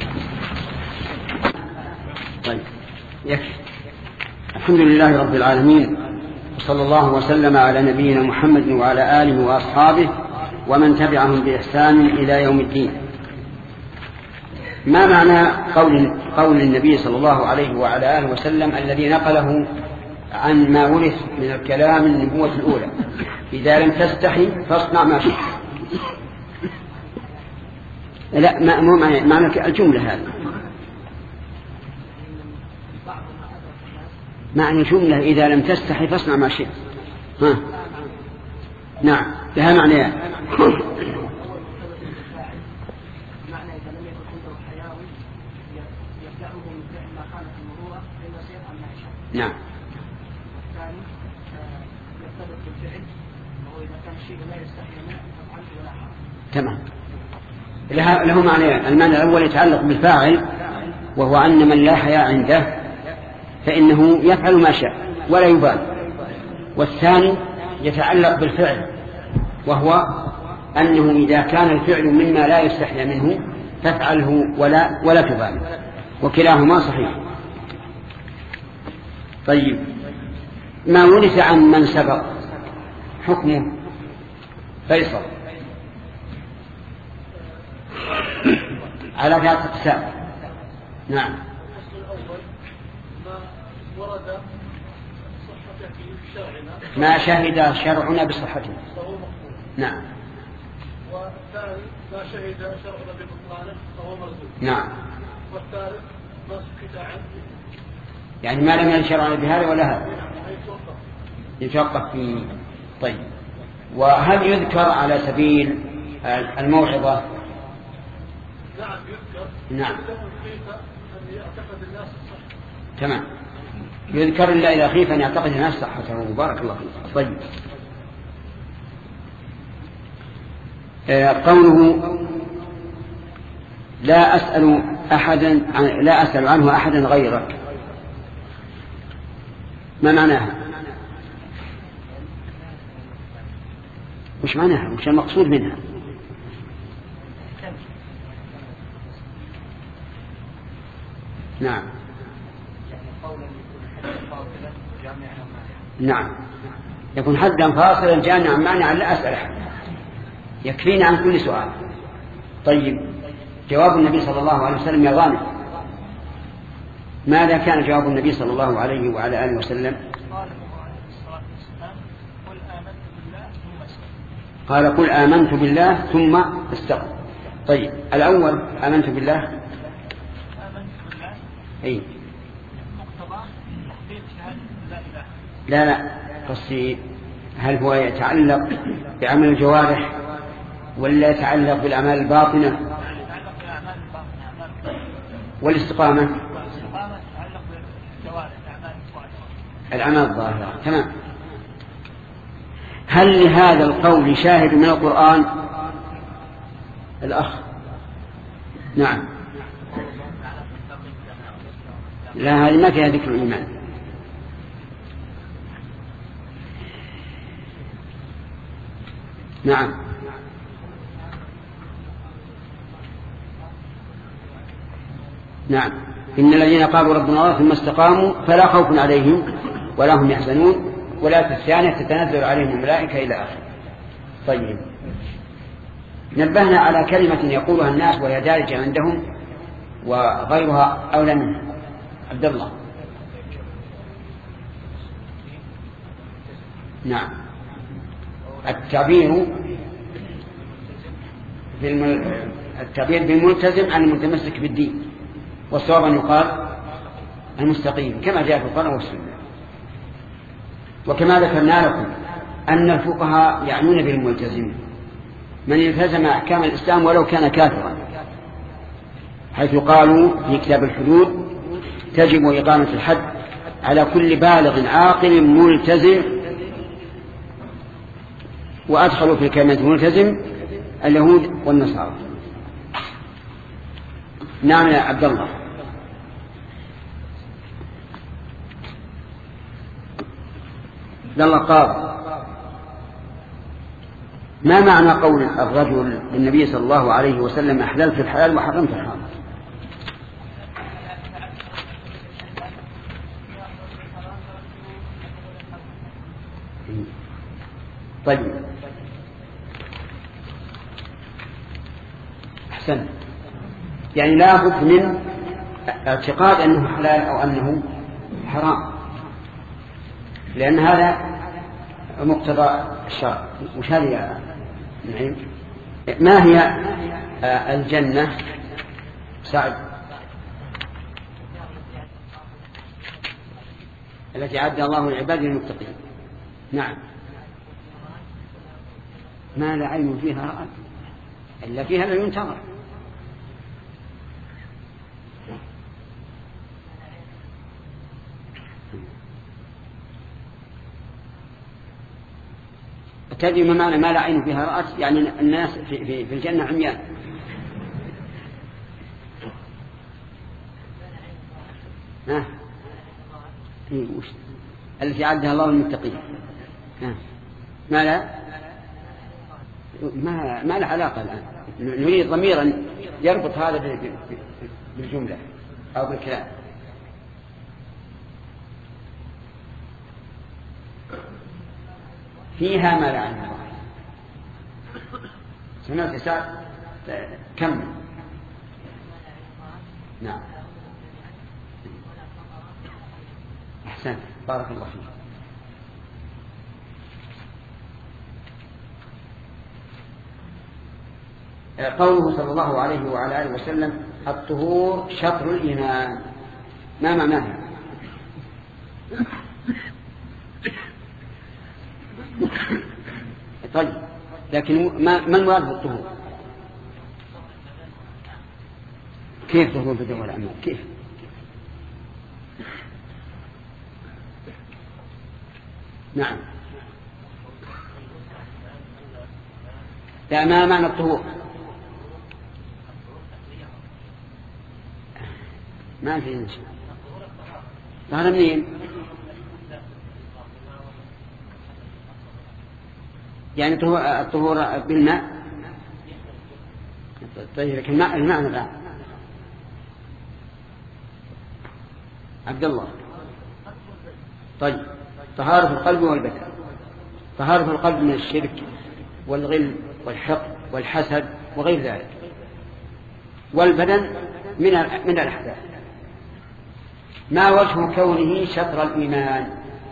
طيب يكفي. الحمد لله رب العالمين، وصلى الله وسلم على نبينا محمد وعلى آله وأصحابه ومن تبعهم بإحسان إلى يوم الدين. ما معنى قول, قول النبي صلى الله عليه وعلى آله وسلم الذي نقله عن ما ورث من الكلام النبوة الأولى إذا لم تستحي فاصنع ما شئت؟ لا، مو معنى الجملة هذه، معنى الجملة إذا لم تستحي فاصنع ما شئت. ها نعم لها معنى. نعم تمام له معنى. المعنى الأول يتعلق بالفاعل وهو أن من لا حياء عنده فإنه يفعل ما شاء ولا يبالي، والثاني يتعلق بالفعل وهو أنه إذا كان الفعل مما لا يستحيا منه تفعله ولا, ولا تبالي، وكلاهما صحيح. طيب ما ورث عن من سبق حكمه فيصل على ثلاثة أقسام. نعم الأول ما ورد ما شهد شرعنا بصحته. نعم. والثاني ما شهد شرعنا ببطلانه فهو مردود. نعم. والثالث ما سكت عنه يعني ما لم يرد شرعنا بهذا ولا هذا يتوقف فيه. طيب، وهل يذكر على سبيل الموعظة؟ نعم يذكر. نعم. أن يعتقد الناس الصحة. تمام، يذكر إلا إذا خيف أن يعتقد الناس صحته. بارك الله فيك. طيب، قوله لا أسأل أحدا لا أسأل عنه أحدا غيرك، ما معناها؟ وش معناها؟ وش المقصود منها؟ نعم. نعم، يكون حدا فاصلا جامعا مانعا لا أسأل أحد، يكفينا عن كل سؤال. طيب، جواب النبي صلى الله عليه وسلم يا غانم، ماذا كان جواب النبي صلى الله عليه وعلى آله وسلم؟ قال قل آمنت بالله ثم استقم. طيب، الأول آمنت بالله آمنت بالله أي مقتضى تحقيق شهادة لا إله. لا لا قصدي هل هو يتعلق بعمل الجوارح ولا يتعلق بالأعمال الباطنة؟ يتعلق بالأعمال الباطنة. والاستقامة والاستقامة تتعلق بالجوارح الأعمال الظاهرة. الأعمال الظاهرة. تمام. هل لهذا القول شاهد من القرآن؟ الأخ نعم. لا، هذه ما فيها ذكر الإيمان. نعم. نعم، إن الذين قالوا ربنا الله ثم استقاموا فلا خوف عليهم ولا هم يحزنون ولا الثانية تتنزل عليهم الملائكة إلى آخره. طيب، نبهنا على كلمة يقولها الناس وهي دارجة عندهم وغيرها أولى منها. عبد الله. نعم، التعبير التعبير بالملتزم عن المتمسك بالدين، والصواب أن يقال المستقيم كما جاء في القرآن والسنة. وكما ذكرنا لكم أن الفقهاء يعنون بالملتزم من التزم أحكام الإسلام ولو كان كافرا، حيث قالوا في كتاب الحدود تجب إقامة الحد على كل بالغ عاقل ملتزم، وأدخلوا في كلمة ملتزم اليهود والنصارى. نعم يا عبد الله. عبد الله قال ما معنى قول الرجل للنبي صلى الله عليه وسلم أحللت الحلال وحرمت الحرام؟ طيب، أحسن، يعني لا بد من اعتقاد أنه حلال أو أنه حرام، لأن هذا مقتضى الشرع. وش هذه يا نعيم؟ ما هي الجنة سعد التي أعد الله لعباده المتقين؟ نعم، ما لا عين فيها رأت إلا فيها لا ينتظر. تدري ما معنى ما لا عين فيها رأت؟ يعني الناس في, في, في الجنة عميان. ها إيه وش التي عدها الله للمتقين؟ ها ما لا ما ما له علاقة الآن. نريد ضميرا يربط هذا بالجملة أو بالكلام. فيها ما لا عين رأت. سمعت سعد؟ كم؟ نعم، أحسن، بارك الله فيك. قوله صلى الله عليه وعلى آله وسلم الطهور شطر الإيمان، ما معناه؟ طيب، لكن ما ما المراد بالطهور؟ كيف طهور البدن والأعمال؟ كيف؟ نعم، لا، ما معنى الطهور؟ ما في نشأ هذا منين؟ يعني الطهور بالماء. طيب، لكن الماء المعنى الآن عبد الله. طيب، طهارة القلب والبدن. طهارة القلب من الشرك والغل والحقد والحسد وغير ذلك، والبدن من من الأحداث. ما وجه كونه شطر الإيمان؟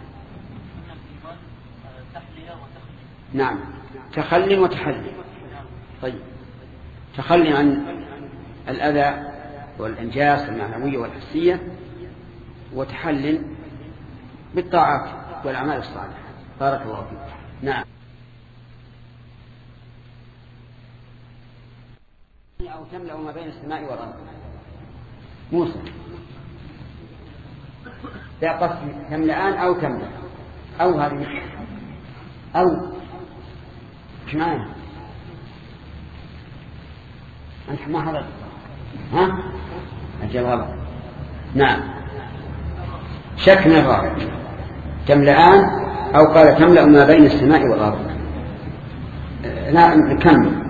نعم، تخلي وتحلي. طيب، تخلي عن الأذى والإنجاس المعنوية والحسية، وتحلل بالطاعات والأعمال الصالحة. بارك الله فيك. نعم. أو تملأ ما بين السماء والأرض. موسى، لا قصد تملأان أو تملأ أو هذه أو إيش معنى؟ أنت ما حضرت؟ ها؟ الجواب نعم، شك من الراوي. تملأان أو قال تملأ ما بين السماء والأرض. لا نكمل.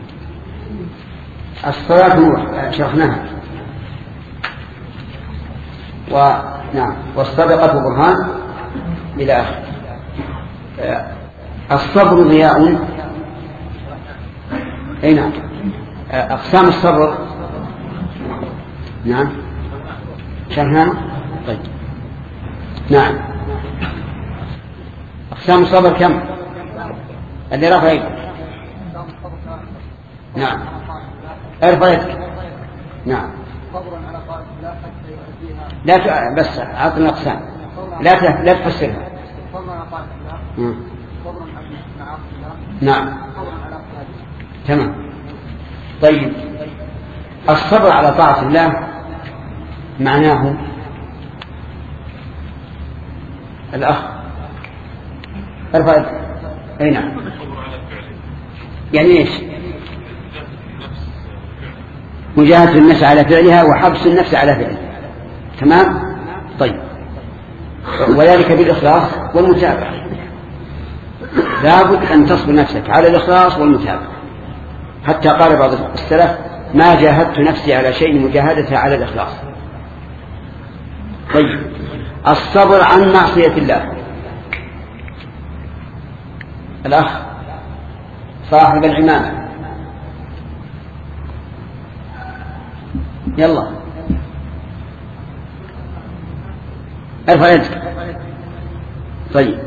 الصلاة نور شرحناها. ونعم، والصدقة برهان إلى آخر. الصبر ضياء. أي نعم. أقسام الصبر نعم شرحناها. طيب، نعم. أقسام الصبر كم؟ اللي رفع يدك. نعم، ارفع يدك. نعم. لا ت... بس عطنا أقسام، لا ت... لا تفسرها. نعم، تمام. طيب، الصبر على طاعة الله معناه الأخ ارفع يدك. أي نعم. يعني إيش؟ مجاهدة النفس على فعلها وحبس النفس على فعلها. تمام. طيب، وذلك بالإخلاص والمتابعة. لابد أن تصبر نفسك على الإخلاص والمتابعة. حتى قال بعض السلف ما جاهدت نفسي على شيء مجاهدتها على الإخلاص. طيب، الصبر عن معصية الله. الأخ صاحب العمامة، يلا ارفع يدك. طيب،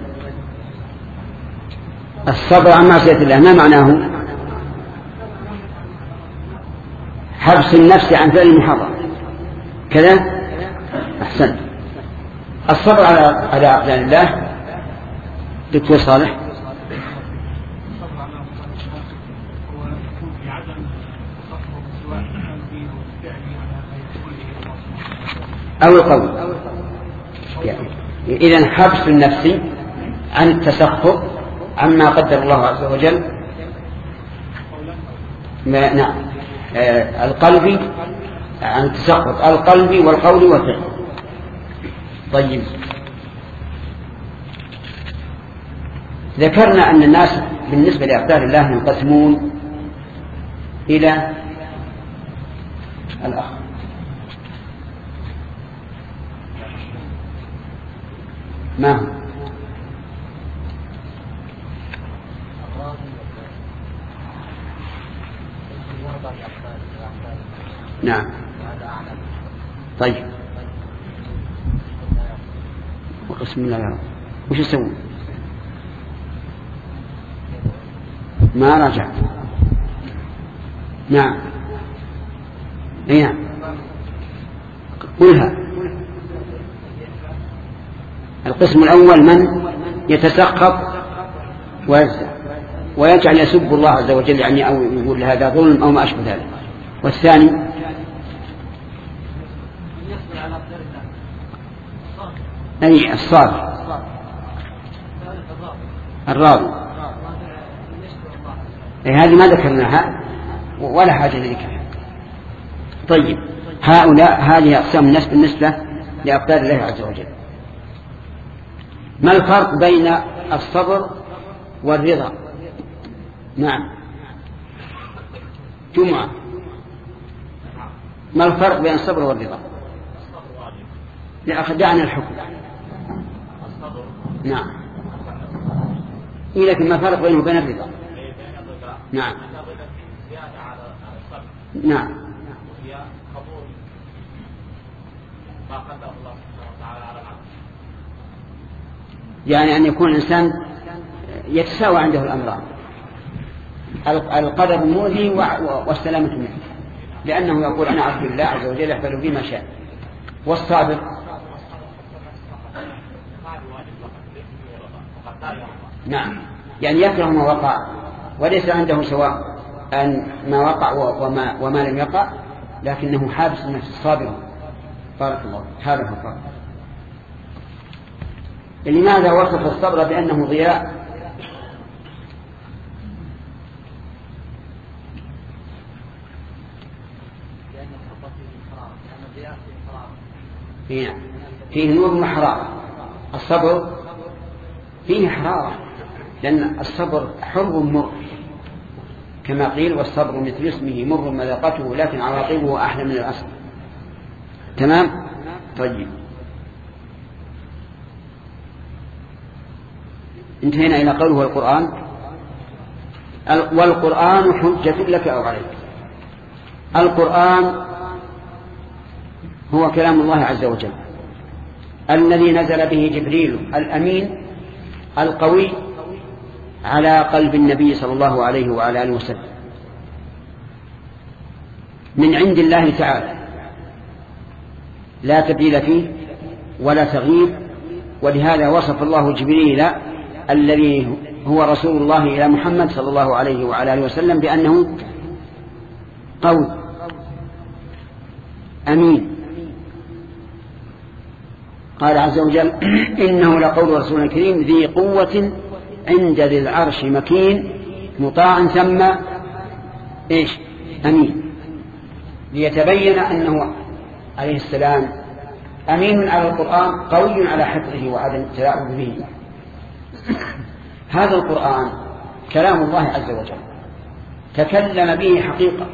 الصبر عن معصية الله ما معناه؟ حبس النفس عن فعل المحرم كذا. أحسنت. الصبر على على أقدار الله. دكتور صالح. أو القول. يعني إذن حبس النفس عن التسخط عما قدر الله عز وجل. ما نعم. آه القلب عن التسخط القلب والقول والفعل. طيب، ذكرنا أن الناس بالنسبة لأقدار الله ينقسمون إلى الأخ ما هو؟ نعم. طيب، وقسم الله يا رب وش يسوون؟ ما رجع. نعم نعم قلها. القسم الأول من يتسخط ويجزع ويجعل يسب الله عز وجل يعني أو يقول هذا ظلم أو ما أشبه ذلك. والثاني أي الصاد الراضي. هذه ما ذكرناها ولا حاجة لذكرها. طيب هؤلاء هذه أقسام الناس بالنسبة لأقدار الله عز وجل. ما الفرق بين الصبر والرضا؟ نعم جمعة، ما الفرق بين الصبر والرضا؟ لأخدعنا الحكم. نعم لكن ما الفرق بينه وبين الرضا؟ نعم نعم يعني أن يكون الإنسان يتساوى عنده الأمران، القدر المؤذي والسلامة منه، لأنه يقول أنا عبد الله عز وجل يحفل بي ما شاء. والصابر نعم يعني يكره ما وقع وليس عنده سواء أن ما وقع وما, وما لم يقع، لكنه حابس النفس الصابر. بارك الله. هذا هو الفرق. لماذا وصف الصبر بأنه ضياء؟ فيه, فيه نور وحرارة. الصبر فيه حرارة لأن الصبر حر مر كما قيل والصبر مثل اسمه مر مذاقته لكن عواقبه أحلى من الأصل. تمام. طيب انتهينا إلى قوله والقرآن والقرآن حجة لك أو عليك. القرآن هو كلام الله عز وجل الذي نزل به جبريل الأمين القوي على قلب النبي صلى الله عليه وعلى آله وسلم من عند الله تعالى، لا تبديل فيه ولا تغيير. ولهذا وصف الله جبريل الذي هو رسول الله إلى محمد صلى الله عليه وعلى آله وسلم بأنه قوي أمين. قال عز وجل إنه لقول رسول كريم ذي قوة عند ذي العرش مكين مطاع ثم إيش أمين، ليتبين أنه عليه السلام أمين على القرآن قوي على حفظه وعدم التلاعب به. هذا القرآن كلام الله عز وجل تكلم به حقيقة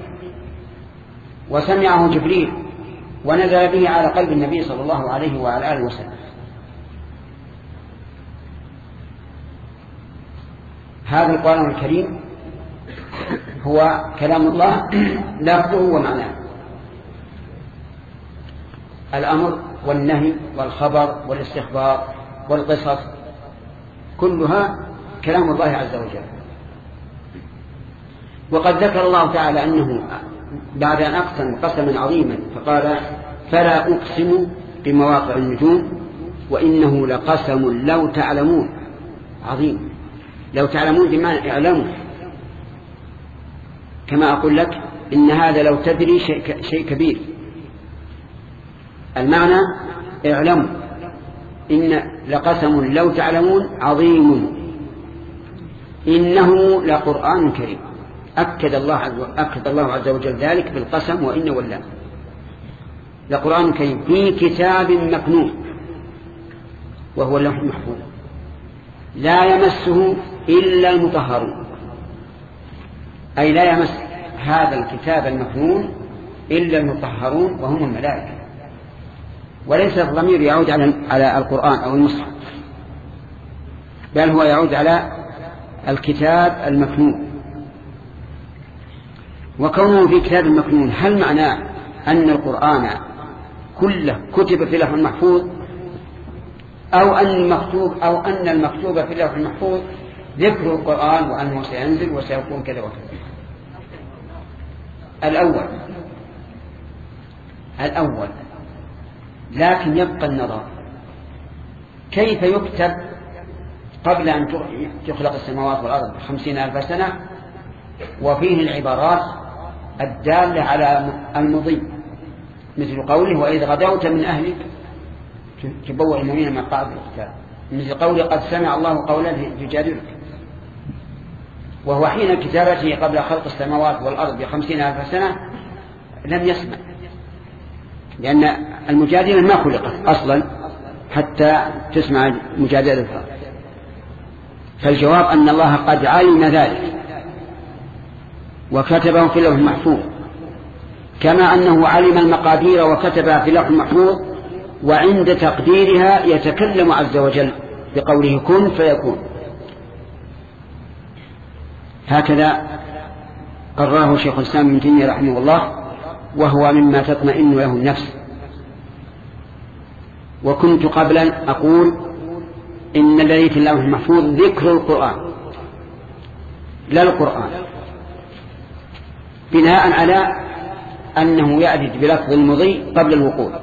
وسمعه جبريل ونزل به على قلب النبي صلى الله عليه وعلى آله وسلم. هذا القرآن الكريم هو كلام الله لفظه ومعناه، الأمر والنهي والخبر والاستخبار والقصص كلها كلام الله عز وجل. وقد ذكر الله تعالى أنه بعد أن أقسم قسما عظيما فقال فلا أقسم بمواقع النجوم وإنه لقسم لو تعلمون عظيم. لو تعلمون بمعنى اعلموا، كما أقول لك إن هذا لو تدري شيء, شيء كبير. المعنى اعلموا إن لقسم لو تعلمون عظيم إنه لقرآن كريم. أكد الله, أكد الله عز وجل ذلك بالقسم وإن والله. لقرآن كريم في كتاب مكنون وهو اللوح المحفوظ لا يمسه إلا المطهرون، أي لا يمس هذا الكتاب المكنون إلا المطهرون وهم الملائكة. وليس الضمير يعود على على القرآن أو المصحف، بل هو يعود على الكتاب المكنون. وكونه في كتاب المكنون هل معناه أن القرآن كله كتب في اللوح المحفوظ أو أن المكتوب أو أن المكتوب في اللوح المحفوظ ذكر القرآن وأنه سينزل وسيكون كذا وكذا؟ الأول الأول لكن يبقى النظر كيف يكتب قبل أن تخلق السماوات والأرض خمسين ألف سنة وفيه العبارات الدالة على المضي مثل قوله وإذ غدوت من أهلك تبوأ المؤمنين من مقاعد القتال مثل قوله قد سمع الله قولا يجادلك وهو حين كتابته قبل خلق السماوات والأرض بخمسين ألف سنة لم يسمع لأن المجادلة ما خلقت أصلا حتى تسمع مجادلتها فالجواب أن الله قد علم ذلك وكتبه في اللوح المحفوظ كما أنه علم المقادير وكتبها في اللوح المحفوظ وعند تقديرها يتكلم عز وجل بقوله كن فيكون هكذا قرره شيخ الإسلام ابن تيمية رحمه الله وهو مما تطمئن له النفس. وكنت قبلا أقول إن الذي في اللوح المحفوظ ذكر القرآن لا القرآن بناء على أنه يأتي بلفظ المضي قبل الوقوع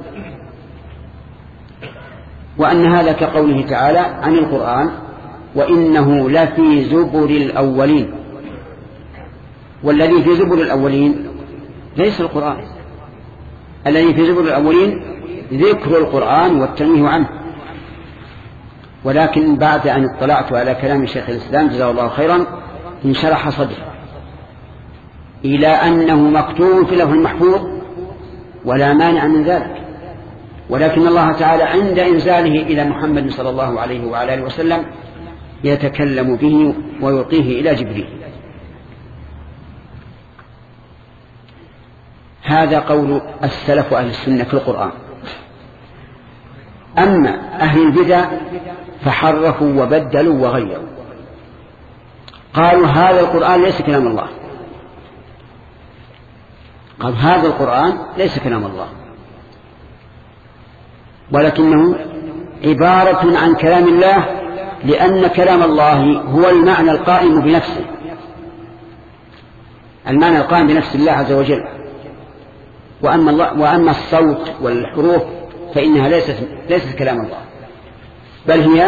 وأن هذا كقوله تعالى عن القرآن وإنه لفي زبر الأولين والذي في زبر الأولين ليس القرآن الذي في زبر الأولين ذكر القرآن والتنويه عنه ولكن بعد أن اطلعت على كلام شيخ الإسلام جزاه الله خيرا انشرح صدري إلى أنه مكتوب في اللوح المحفوظ ولا مانع من ذلك ولكن الله تعالى عند إنزاله إلى محمد صلى الله عليه وعلى آله وسلم يتكلم به ويلقيه إلى جبريل. هذا قول السلف أهل السنة في القرآن. أما أهل البدع فحرفوا وبدلوا وغيروا قالوا هذا القرآن ليس كلام الله قال هذا القرآن ليس كلام الله ولكنه عبارة عن كلام الله لأن كلام الله هو المعنى القائم بنفسه المعنى القائم بنفس الله عز وجل وأما, الله وأما الصوت والحروف فإنها ليست, ليست كلام الله بل هي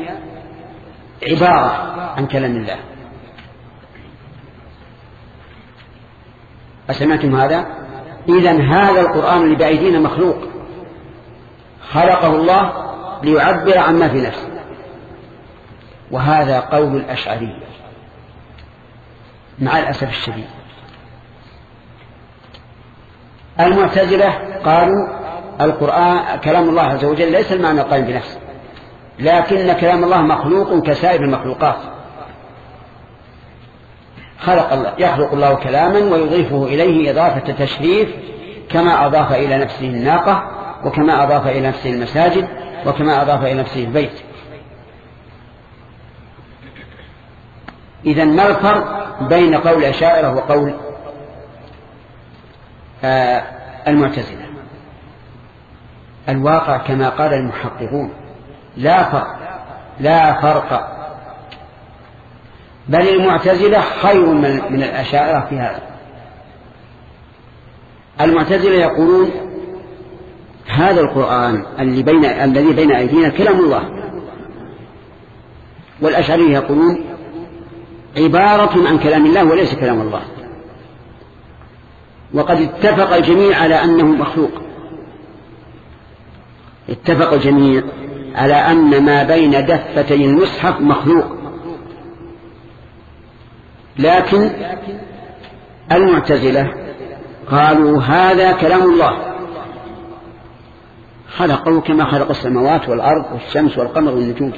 عبارة عن كلام الله. أسمعتم هذا؟ إذن هذا القرآن اللي بأيدينا مخلوق خلقه الله ليعبر عما في نفسه وهذا قول الأشعرية مع الأسف الشديد. المعتزلة قالوا القرآن كلام الله عز وجل ليس المعنى القائم بنفسه لكن كلام الله مخلوق كسائر المخلوقات خلق الله يخلق الله كلاما ويضيفه إليه إضافة تشريف كما أضاف إلى نفسه الناقة وكما أضاف إلى نفسه المساجد وكما أضاف إلى نفسه البيت. إذن ما الفرق بين قول الأشاعرة وقول آه المعتزلة؟ الواقع كما قال المحققون لا فرق لا فرق بل المعتزلة خير من الأشاعرة في هذا. المعتزلة يقولون هذا القرآن اللي بين الذي بين أيدينا كلام الله والأشعرية يقولون عبارة عن كلام الله وليس كلام الله وقد اتفق الجميع على أنه مخلوق اتفق الجميع على أن ما بين دفتي المصحف مخلوق لكن المعتزلة قالوا هذا كلام الله خلقه كما خلق السماوات والأرض والشمس والقمر والنجوم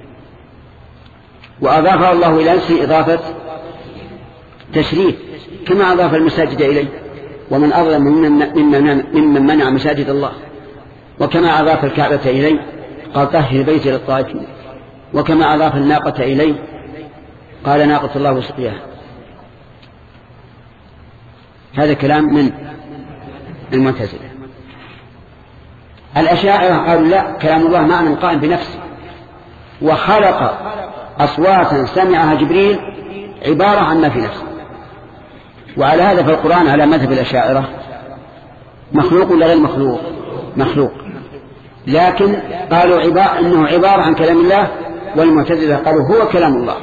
وأضافه الله إلى نفسه إضافة تشريف كما أضاف المساجد إليه ومن أظلم ممن منع مساجد الله وكما أضاف الكعبة إليه قال طهر بيتي للطائفين وكما أضاف الناقة إليه قال ناقة الله وسقياها. هذا كلام من المعتزلة. الأشاعرة قالوا لا كلام الله معنى قائم بنفسه وخلق أصواتا سمعها جبريل عبارة عن ما في نفسه وعلى هذا فالقرآن على مذهب الأشاعرة مخلوق ولا غير مخلوق؟ مخلوق، لكن قالوا عبارة أنه عبارة عن كلام الله، والمعتزلة قالوا هو كلام الله.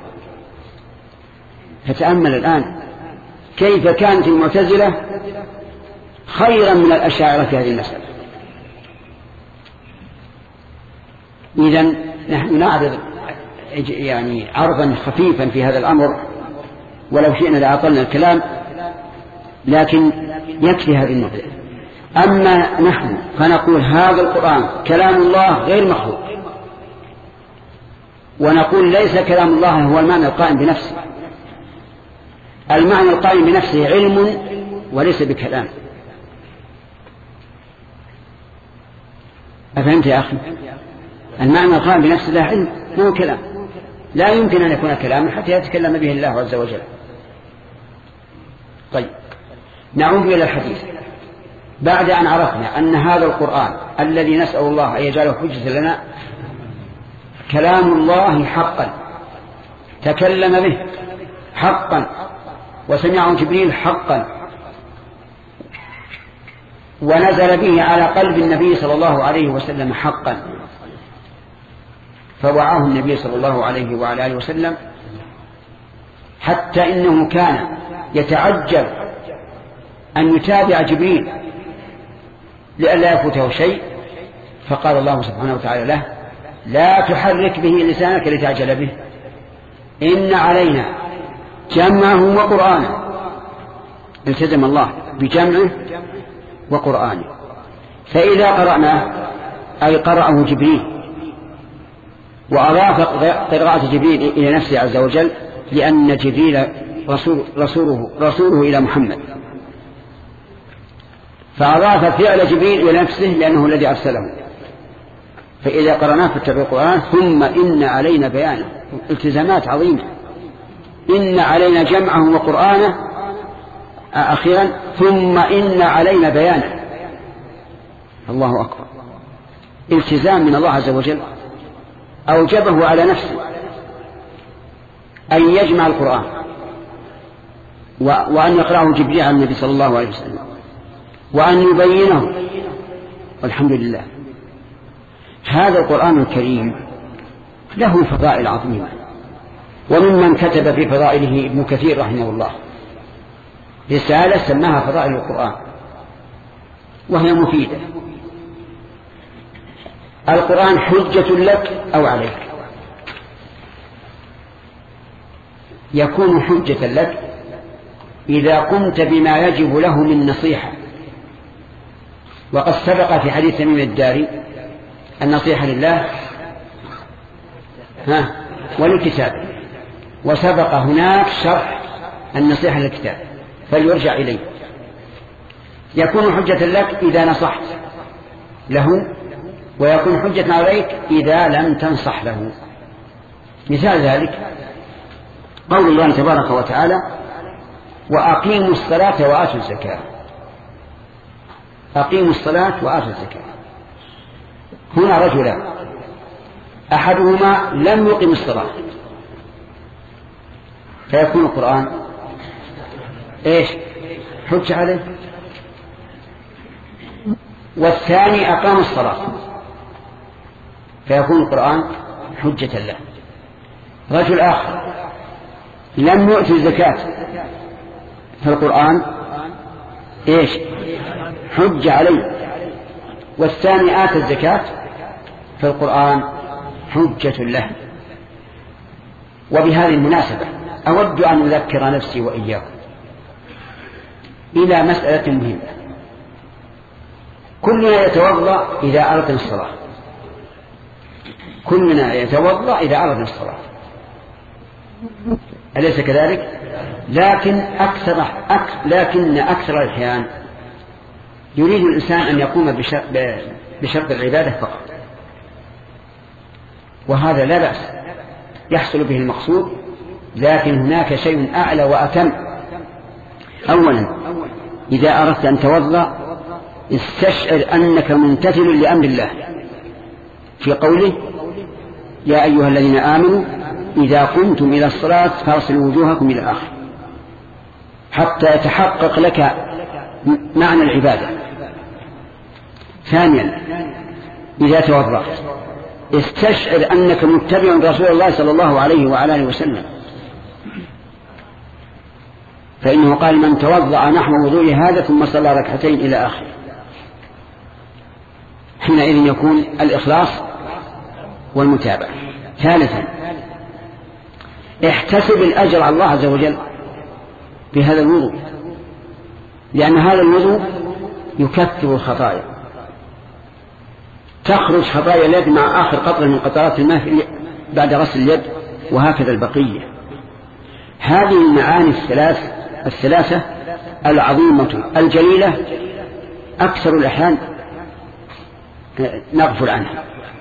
فتأمل الآن كيف كانت المعتزلة خيرا من الأشاعرة في هذه المسألة. إذن نحن نعرض يعني عرضا خفيفا في هذا الأمر، ولو شئنا لأطلنا الكلام، لكن يكفي هذه النقطة. أما نحن فنقول هذا القرآن كلام الله غير مخلوق، ونقول ليس كلام الله هو المعنى القائم بنفسه. المعنى القائم بنفسه علم وليس بكلام. أفهمت يا أخي؟ المعنى القائم بنفسه لا علم، مو كلام، لا يمكن أن يكون كلاما حتى يتكلم به الله عز وجل. طيب، نعود إلى الحديث. بعد أن عرفنا أن هذا القرآن الذي نسأل الله أن يجعله حجة لنا كلام الله حقا، تكلم به حقا، وسمعه جبريل حقا، ونزل به على قلب النبي صلى الله عليه وسلم حقا، فوعاه النبي صلى الله عليه وعلى آله وسلم، حتى إنه كان يتعجب أن يتابع جبريل لئلا يفوته شيء، فقال الله سبحانه وتعالى له: لا تحرك به لسانك لتعجل به، إن علينا جمعه وقرآنه. التزم الله بجمعه وقرآنه، فإذا قرأناه أي قرأه جبريل، وأضاف قراءة جبريل إلى نفسه عز وجل، لأن جبريل رسول رسوله, رسوله إلى محمد، فأضاف فعل جبريل إلى نفسه لأنه الذي أرسله. فإذا قرأناه فاتبع القرآن، ثم إن علينا بيانه، التزامات عظيمة. إن علينا جمعه وقرآنه، أخيرا ثم إن علينا بيانه. الله أكبر، التزام من الله عز وجل أوجبه على نفسه أن يجمع القرآن، وأن يقرأه جبريل على النبي صلى الله عليه وسلم، وأن يبينه. والحمد لله، هذا القرآن الكريم له فضائل عظيمة، وممن كتب في فضائله ابن كثير رحمه الله رسالة سماها فضائل القرآن، وهي مفيدة. القرآن حجة لك أو عليك، يكون حجة لك إذا قمت بما يجب له من نصيحة. وقد سبق في حديث تميم الداري النصيحة لله ها وللكتاب، وسبق هناك شرح النصيحة للكتاب، فليرجع إليه. يكون حجة لك إذا نصحت له، ويكون حجة عليك إذا لم تنصح له. مثال ذلك قول الله تبارك وتعالى: وأقيموا الصلاة وآتوا الزكاة. أقيموا الصلاة وآتوا الزكاة. هنا رجلان، أحدهما لم يقم الصلاة، فيكون القرآن إيش؟ حجة عليه. والثاني أقام الصلاة، فيكون القرآن حجة له. رجل آخر لم يؤتي الزكاة، فالقرآن إيش؟ حجة عليه. والثاني آتى الزكاة، فالقرآن حجة له. وبهذه المناسبة أود أن أذكر نفسي وإياكم إلى مسألة مهمة. كلنا يتوضأ إذا أردنا الصلاة، كلنا يتوضأ إذا أردنا الصلاة، أليس كذلك؟ لكن أكثر أك... لكن أكثر الأحيان يريد الإنسان أن يقوم بشرط, بشرط العبادة فقط، وهذا لا بأس، يحصل به المقصود، لكن هناك شيء أعلى وأتم. أولا، إذا أردت أن توضأ استشعر أنك ممتثل لأمر الله في قوله: يا أيها الذين آمنوا إذا قمتم إلى الصلاة فاغسلوا وجوهكم إلى آخر. حتى يتحقق لك معنى العبادة. ثانيا إذا توضأت استشعر أنك متبع رسول الله صلى الله عليه وعلى آله وسلم، فإنه قال من توضأ نحو وضوء هذا ثم صلى ركعتين إلى آخره. حينئذ يكون الإخلاص والمتابعة. ثالثا احتسب الأجر على الله عز وجل بهذا الوضوء، لأن هذا الوضوء يكثر الخطايا، تخرج خطايا اليد مع آخر قطرة من قطرات الماء بعد غسل اليد، وهكذا البقية. هذه المعاني الثلاث الثلاثة العظيمة الجليلة أكثر الأحيان نغفل عنها،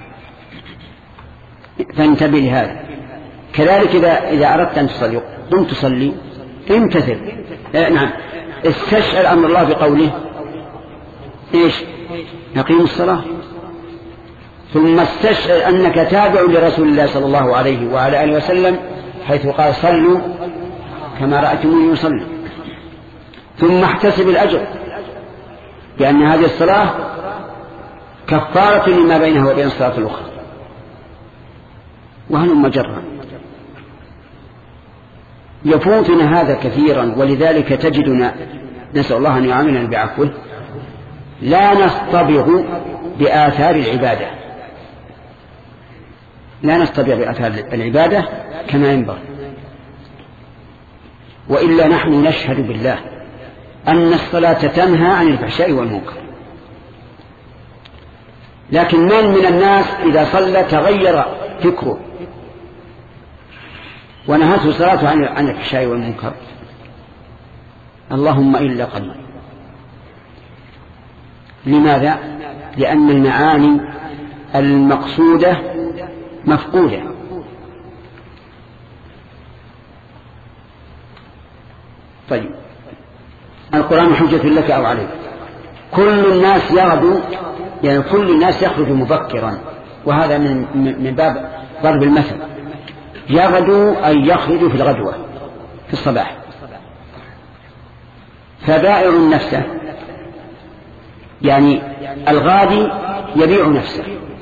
فانتبه لهذا. كذلك إذا إذا أردت أن تصلي قم تصلي امتثل، نعم استشعر أمر الله بقوله إيش؟ نقيم الصلاة، ثم استشعر أنك تابع لرسول الله صلى الله عليه وعلى آله وسلم حيث قال صلوا كما رأيتموني يصلي. ثم احتسب الأجر، لأن هذه الصلاة كفارة لما بينها وبين الصلاة الأخرى. وهل مجرى يفوتنا هذا كثيرا، ولذلك تجدنا نسأل الله أن يعاملنا بعفوه لا نصطبغ بآثار العبادة، لا نصطبغ بآثار العبادة كما ينبغي. وإلا نحن نشهد بالله أن الصلاة تنهى عن الفحشاء والمنكر، لكن من من الناس إذا صلى تغير فكره ونهته صلاته عن الفحشاء والمنكر؟ اللهم إلا قليل. لماذا؟ لأن المعاني المقصودة مفقودة. طيب القرآن حجة لك أو عليك. كل الناس يغدو، يعني كل الناس يخرج مبكرا، وهذا من من باب ضرب المثل. يغدو أي يخرج في الغدوة في الصباح، فبائع نفسه، يعني الغادي يبيع نفسه،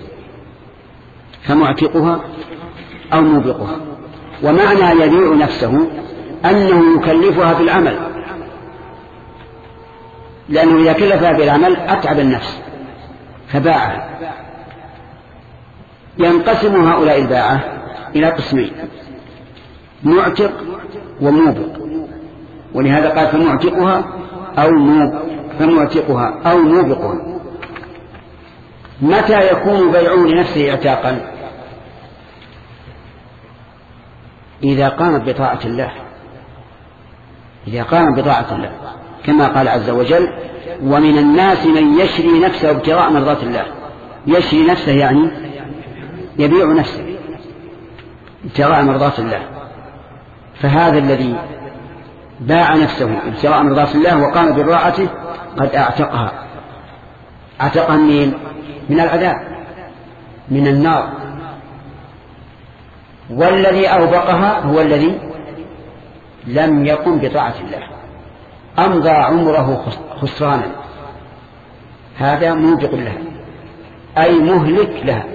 فمعتقها أو موبقها. ومعنى يبيع نفسه أنه يكلفها بالعمل، لأنه إذا كلفها بالعمل أتعب النفس فباعها. ينقسم هؤلاء الباعة إلى قسمين: معتق وموبق. ولهذا قال فمعتقها أو موبق فمعتقها أو موبقها. متى يكون بيعه لنفسه اعتاقا؟ إذا قامت بطاعة الله، إذا قام بطاعة الله، كما قال عز وجل: ومن الناس من يشري نفسه ابتغاء مرضات الله. يشري نفسه يعني يبيع نفسه ابتغاء مرضات الله. فهذا الذي باع نفسه ابتغاء مرضات الله وقام ببراءته قد اعتقها. اعتقها من من العذاب، من النار. والذي أوبقها هو الذي لم يقم بطاعة الله، أمضى عمره خسرانا. هذا موبق لها أي مهلك لها.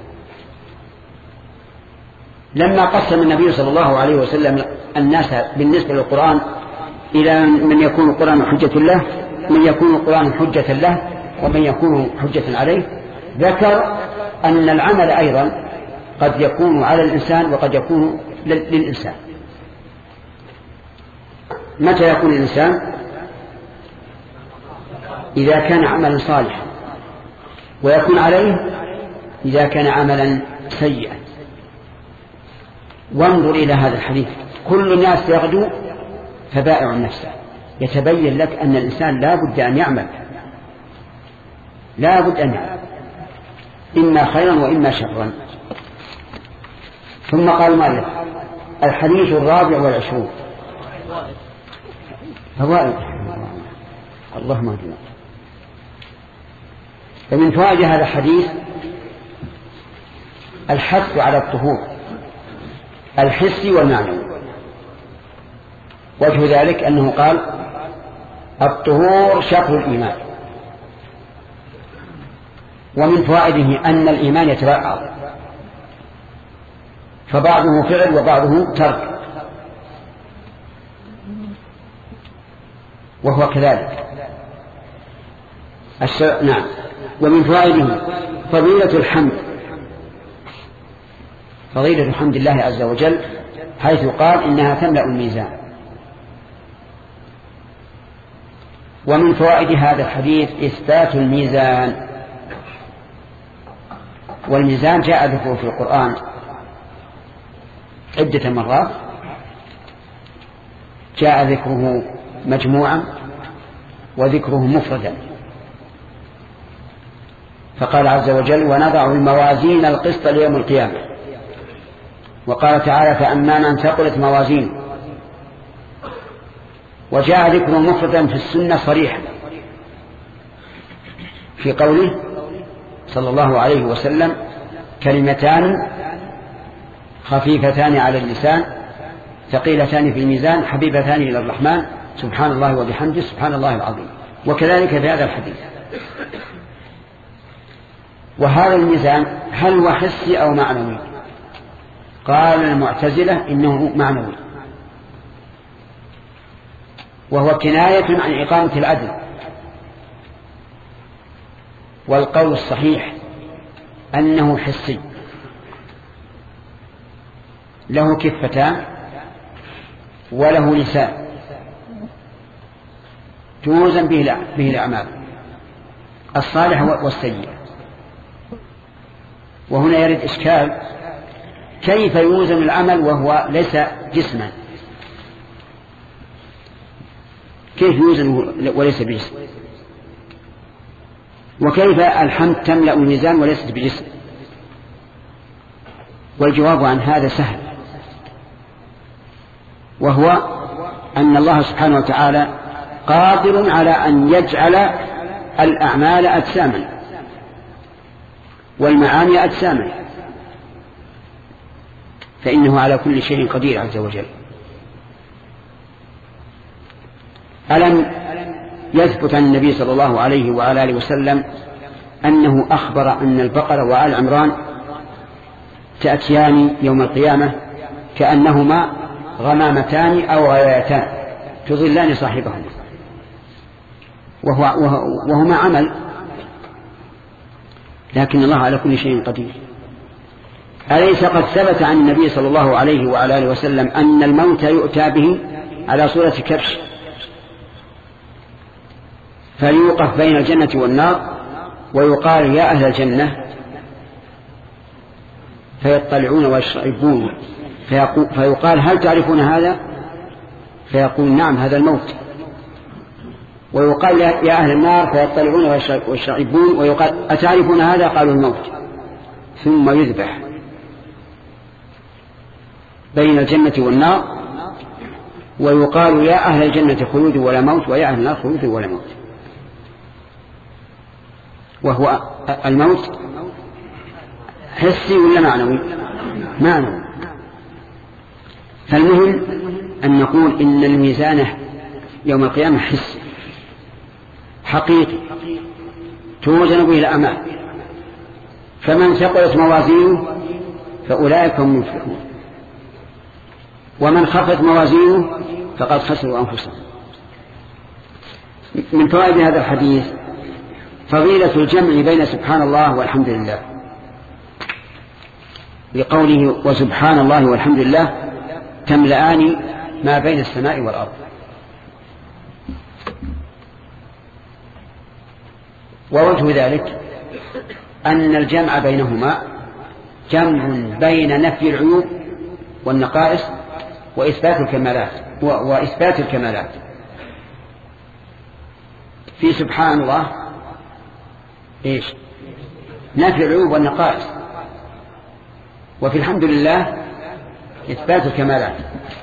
لما قسم النبي صلى الله عليه وسلم الناس بالنسبة للقرآن إلى من يكون القرآن حجة له، من يكون القرآن حجة له، ومن يكون حجة عليه، ذكر أن العمل أيضا قد يكون على الإنسان وقد يكون للإنسان. متى يكون الإنسان؟ إذا كان عملا صالحا، ويكون عليه إذا كان عملا سيئا. وانظر إلى هذا الحديث: كل الناس يغدو فبائع نفسه. يتبين لك أن الإنسان لا بد أن يعمل، لا بد أن يعمل، إما خيرا وإما شرا. ثم قال مالك: الحديث الرابع والعشرون فوائد. اللهم اهدنا. فمن فوائد هذا الحديث الحث على الطهور الحسي والمعنوي، وجه ذلك أنه قال الطهور شطر الإيمان. ومن فوائده أن الإيمان يتبعض، فبعضه فعل وبعضه ترك، وهو كذلك. نعم. ومن فوائده فضيلة الحمد، فضيلة حمد الله عز وجل، حيث قال إنها تملأ الميزان. ومن فوائد هذا الحديث إثبات الميزان. والميزان جاء ذكره في القرآن عدة مرات، جاء ذكره مجموعا وذكره مفردا. فقال عز وجل ونضع الموازين القسط ليوم القيامة، وقال تعالى فأما من ثقلت موازينه. وجاء ذكره مفردا في السنة صريحا في قوله صلى الله عليه وسلم كلمتان خفيفتان على اللسان ثقيلتان في الميزان حبيبتان إلى الرحمن سبحان الله وبحمده سبحان الله العظيم. وكذلك في هذا الحديث. وهذا الميزان هل هو حسي أو معنوي؟ قال المعتزلة إنه معنوي، وهو كناية عن إقامة العدل. والقول الصحيح أنه حسي، له كفتان وله لسان توزن به الأعمال الصالح والسيء. وهنا يرد إشكال، كيف يوزن العمل وهو ليس جسما؟ كيف يوزن وليس بجسم؟ وكيف الحمد تملأ الميزان وليست بجسم؟ والجواب عن هذا سهل، وهو أن الله سبحانه وتعالى قادر على أن يجعل الأعمال أجساما والمعاني أجساما، فإنه على كل شيء قدير عز وجل. ألم يثبت عن النبي صلى الله عليه وعلى آله وسلم أنه أخبر أن البقرة وآل عمران تأتيان يوم القيامة كأنهما غمامتان أو غايتان تظلان صاحبهما، وهو وهما عمل، لكن الله على كل شيء قدير. أليس قد ثبت عن النبي صلى الله عليه وعلى آله وسلم أن الموت يؤتى به على صورة كبش فليوقف بين الجنة والنار ويقال يا أهل الجنة فيطلعون ويشربون فيقال هل تعرفون هذا؟ فيقول نعم هذا الموت. ويقال يا أهل النار فيطلعون ويشربون ويقال أتعرفون هذا؟ قالوا الموت. ثم يذبح بين الجنة والنار ويقال يا أهل الجنة خلود ولا موت ويا أهل النار خلود ولا موت. وهو الموت حسي ولا معنوي؟ معنوي. فالمهم أن نقول إن الميزان يوم القيامة حسي حقيقي توزن به الأعمال، فمن ثقلت موازينه فأولئك هم المفلحون، ومن خفت موازينه فقد خسروا أنفسهم. من فوائد هذا الحديث فضيلة الجمع بين سبحان الله والحمد لله، لقوله وسبحان الله والحمد لله تملأان ما بين السماء والأرض. ووجه ذلك أن الجمع بينهما جمع بين نفي العيوب والنقائص وإثبات الكمالات وإثبات الكمالات. في سبحان الله إيش؟ نفي العيوب والنقائص، وفي الحمد لله إثبات الكمالات.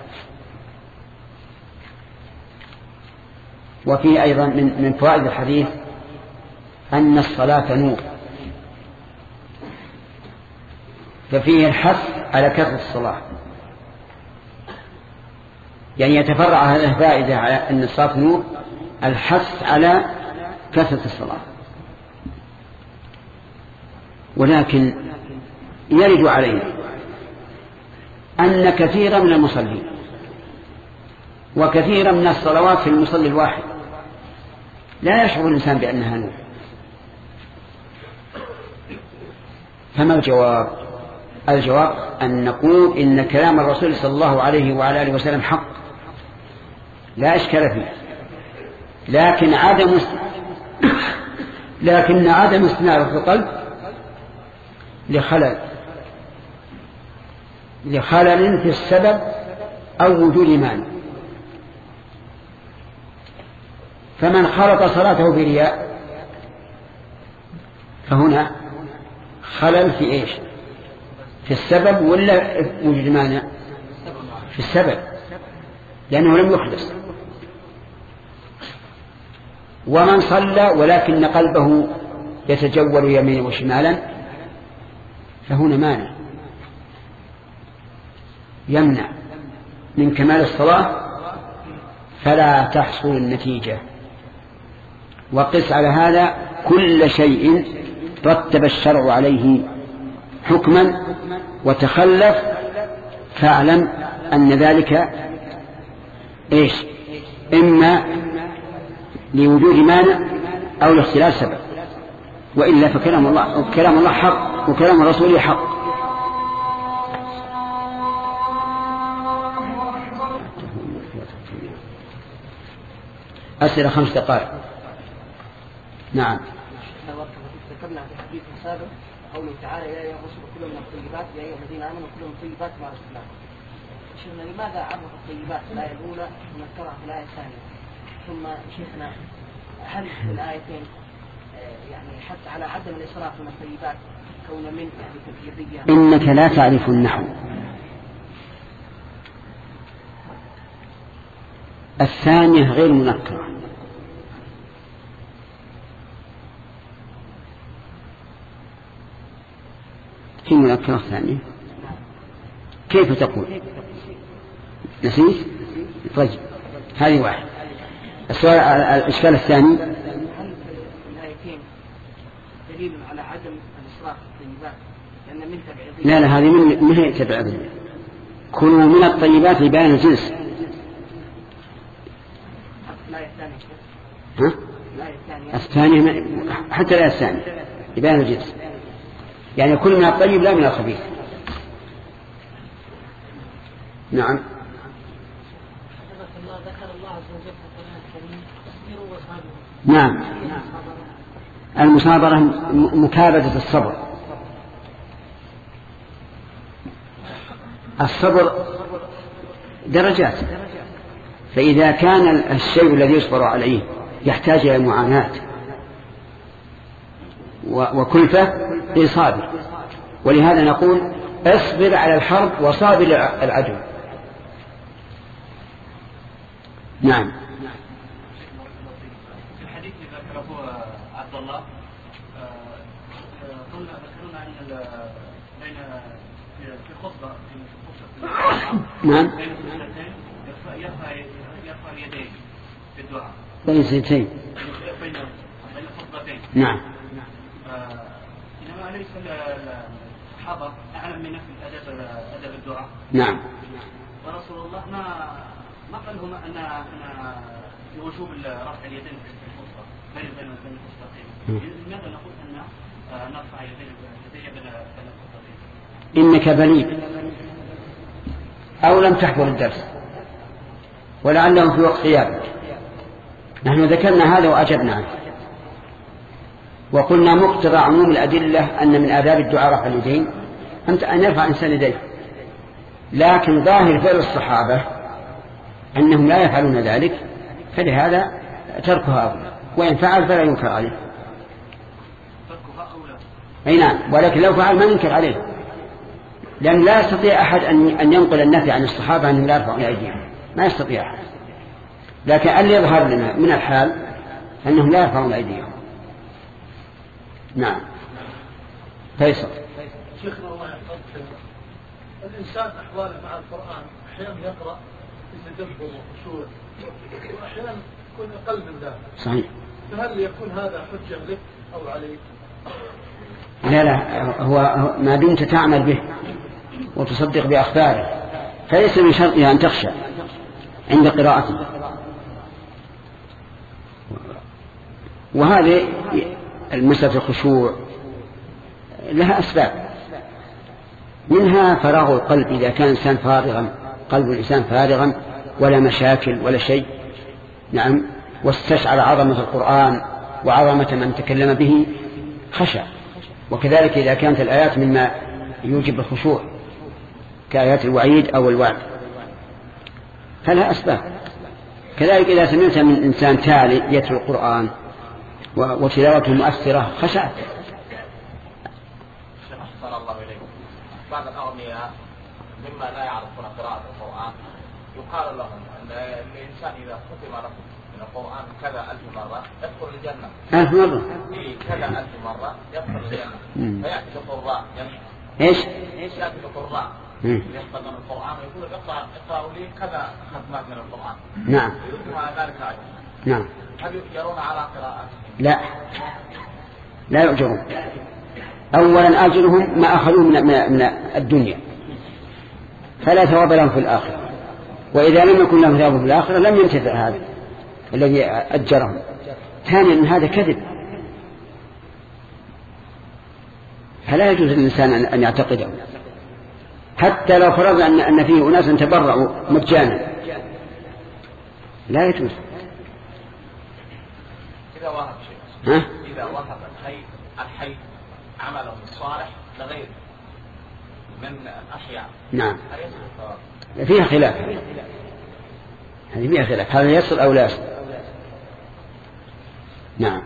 وفي أيضا من من فوائد الحديث أن الصلاة نور، ففيه الحث على كثرة الصلاة، يعني يتفرع هذه الفائدة على أن الصلاة نور الحث على كثرة الصلاة. ولكن يرد علينا أن كثيرا من المصلين وكثيرا من الصلوات في المصلي الواحد لا يشعر الإنسان بأنها نور. فما الجواب؟ الجواب أن نقول إن كلام الرسول صلى الله عليه وعلى آله وسلم حق لا إشكال فيه، لكن عدم لكن عدم استناره في القلب لخلل لخلل في السبب أو وجود مانع. فمن خلط صلاته برياء فهنا خلل في إيش؟ في السبب ولا وجود مانع؟ في السبب، لأنه لم يخلص. ومن صلى ولكن قلبه يتجول يمينا وشمالا فهنا مانع يمنع من كمال الصلاة فلا تحصل النتيجة. وقس على هذا كل شيء رتب الشرع عليه حكما وتخلف فاعلم أن ذلك إيش؟ إما لوجود مانع أو لاختلاف سبب، وإلا فكلام الله كلام الله حق وكلام الرسول حق. أسئلة خمس دقائق. نعم. ذكرنا في حديث سابق قوله تعالى يا أيها الرسل كلوا من الطيبات يا أيها الذين آمنوا كلوا من الطيبات مع الإسلام. شيخنا لماذا عرف الطيبات في الآية الأولى ونذكرها في الآية الثانية؟ ثم شيخنا هل في الآيتين يعني حتى على عدم الإسراف من الطيبات كون من يعني تبعيضية؟ إنك لا تعرف النحو. الثانية غير منكرة. في منكرة الثانية كيف تقول؟ نسيت؟ طيب هذه واحد. السؤال الإشكال الثاني هل في الآيتين دليل على عدم الإسراف في الطيبات لأن من تبعيضية؟ لا لا هذه من ما هي تبعيضية. كلوا من الطيبات لبيان الجنس. الآية الثانية ها؟ الثانية حتى الآية الثانية لبيان الجنس، يعني كل من الطيب لا من الخبيث. نعم. نعم. المصابرة مكابدة الصبر. الصبر درجات، فإذا كان الشيء الذي يصبر عليه يحتاج إلى معاناة وكلفة لصابر، ولهذا نقول اصبر على الحرب وصابر العدو. نعم. الحديث اللي ذكره عبد الله قلنا ذكرنا ان بين في خطبه في خطبه نعم بين السجدتين يرفع يرفع اليدين في الدعاء بين السجدتين بين بين الخطبتين. نعم. انما ليس الصحابه اعلم منا في الادب ادب الدعاء. نعم. ورسول الله ما ما قال لهم ان ان بوجوب رفع اليدين في الخطبه بين بين الخطبتين. لماذا نقول ان نرفع اليدين بين الخطبتين؟ انك بليد او لم تحضر الدرس ولعله في وقت غيابك. نحن ذكرنا هذا واجبنا عنه وقلنا مقتضى عموم الادله ان من آداب الدعاء رفع اليدين ان يرفع الانسان يديه، لكن ظاهر فعل الصحابه انهم لا يفعلون ذلك، فلهذا تركها أولى، وإن فعل فلا ينكر عليه. تركها أولى. أي نعم، ولكن لو فعل ما ينكر عليه، لأن لا يستطيع أحد أن ينقل النفي عن الصحابة أنهم لا يرفعون أيديهم، ما يستطيع أحد. لكن اللي يظهر لنا من الحال أنهم لا يرفعون أيديهم. نعم. فيصل. شيخنا الله يحفظك، الإنسان أحواله مع القرآن أحيانا يقرأ في تدبر وخشوع، وأحيانا يكون أقل من ذلك. صحيح. فهل يكون هذا حجة لك أو عليك؟ لا لا، هو ما دمت تعمل به وتصدق بأخباره فليس من شرطها أن تخشى عند قراءته. وهذه المسألة الخشوع لها أسباب، منها فراغ القلب. إذا كان الإنسان فارغا، قلب الإنسان فارغا ولا مشاكل ولا شيء، نعم، واستشعر عظمة القرآن وعظمة من تكلم به خشع. وكذلك إذا كانت الآيات مما يوجب الخشوع كآيات الوعيد أو الوعد فلها أسباب. كذلك إذا سمعت من إنسان تالي يتلو القرآن وتلاوته مؤثرة خشعت. أحسن الله إليكم. بعض الأغنياء مما لا يعرفون قراءة القرآن يقال لهم أن الإنسان إذا ختم له من القرآن كذا ألف مرة يدخل الجنة. ألف مرة؟ إيه كذا ألف مرة يدخل الجنة. فيأتي القراء إيش؟ إيش يأتي القراء يحفظون القرآن ويقول اقرأ اقرأوا لي كذا ختمات من القرآن. نعم. يريدون على ذلك أجر. نعم. هل يؤجرون على قراءته؟ لا لا يؤجرون. أولا أجرهم ما أخذوه من, من الدنيا فلا ثواب لهم في الآخرة، وإذا لم يكن لهم ثواب في الآخرة لم ينتفع هذا الذي أجرهم. ثانيا هذا كذب، فلا يجوز للإنسان أن يعتقده حتى لو فرض أن فيه أناس تبرعوا مجانا، لا يجوز. إذا وهب شيء ها؟ إذا وهب الحي الحي عمله الصالح لغيره من الأحياء، نعم، فيها خلاف، هذه فيها خلاف، هذا يصل أو لا يصل. نعم.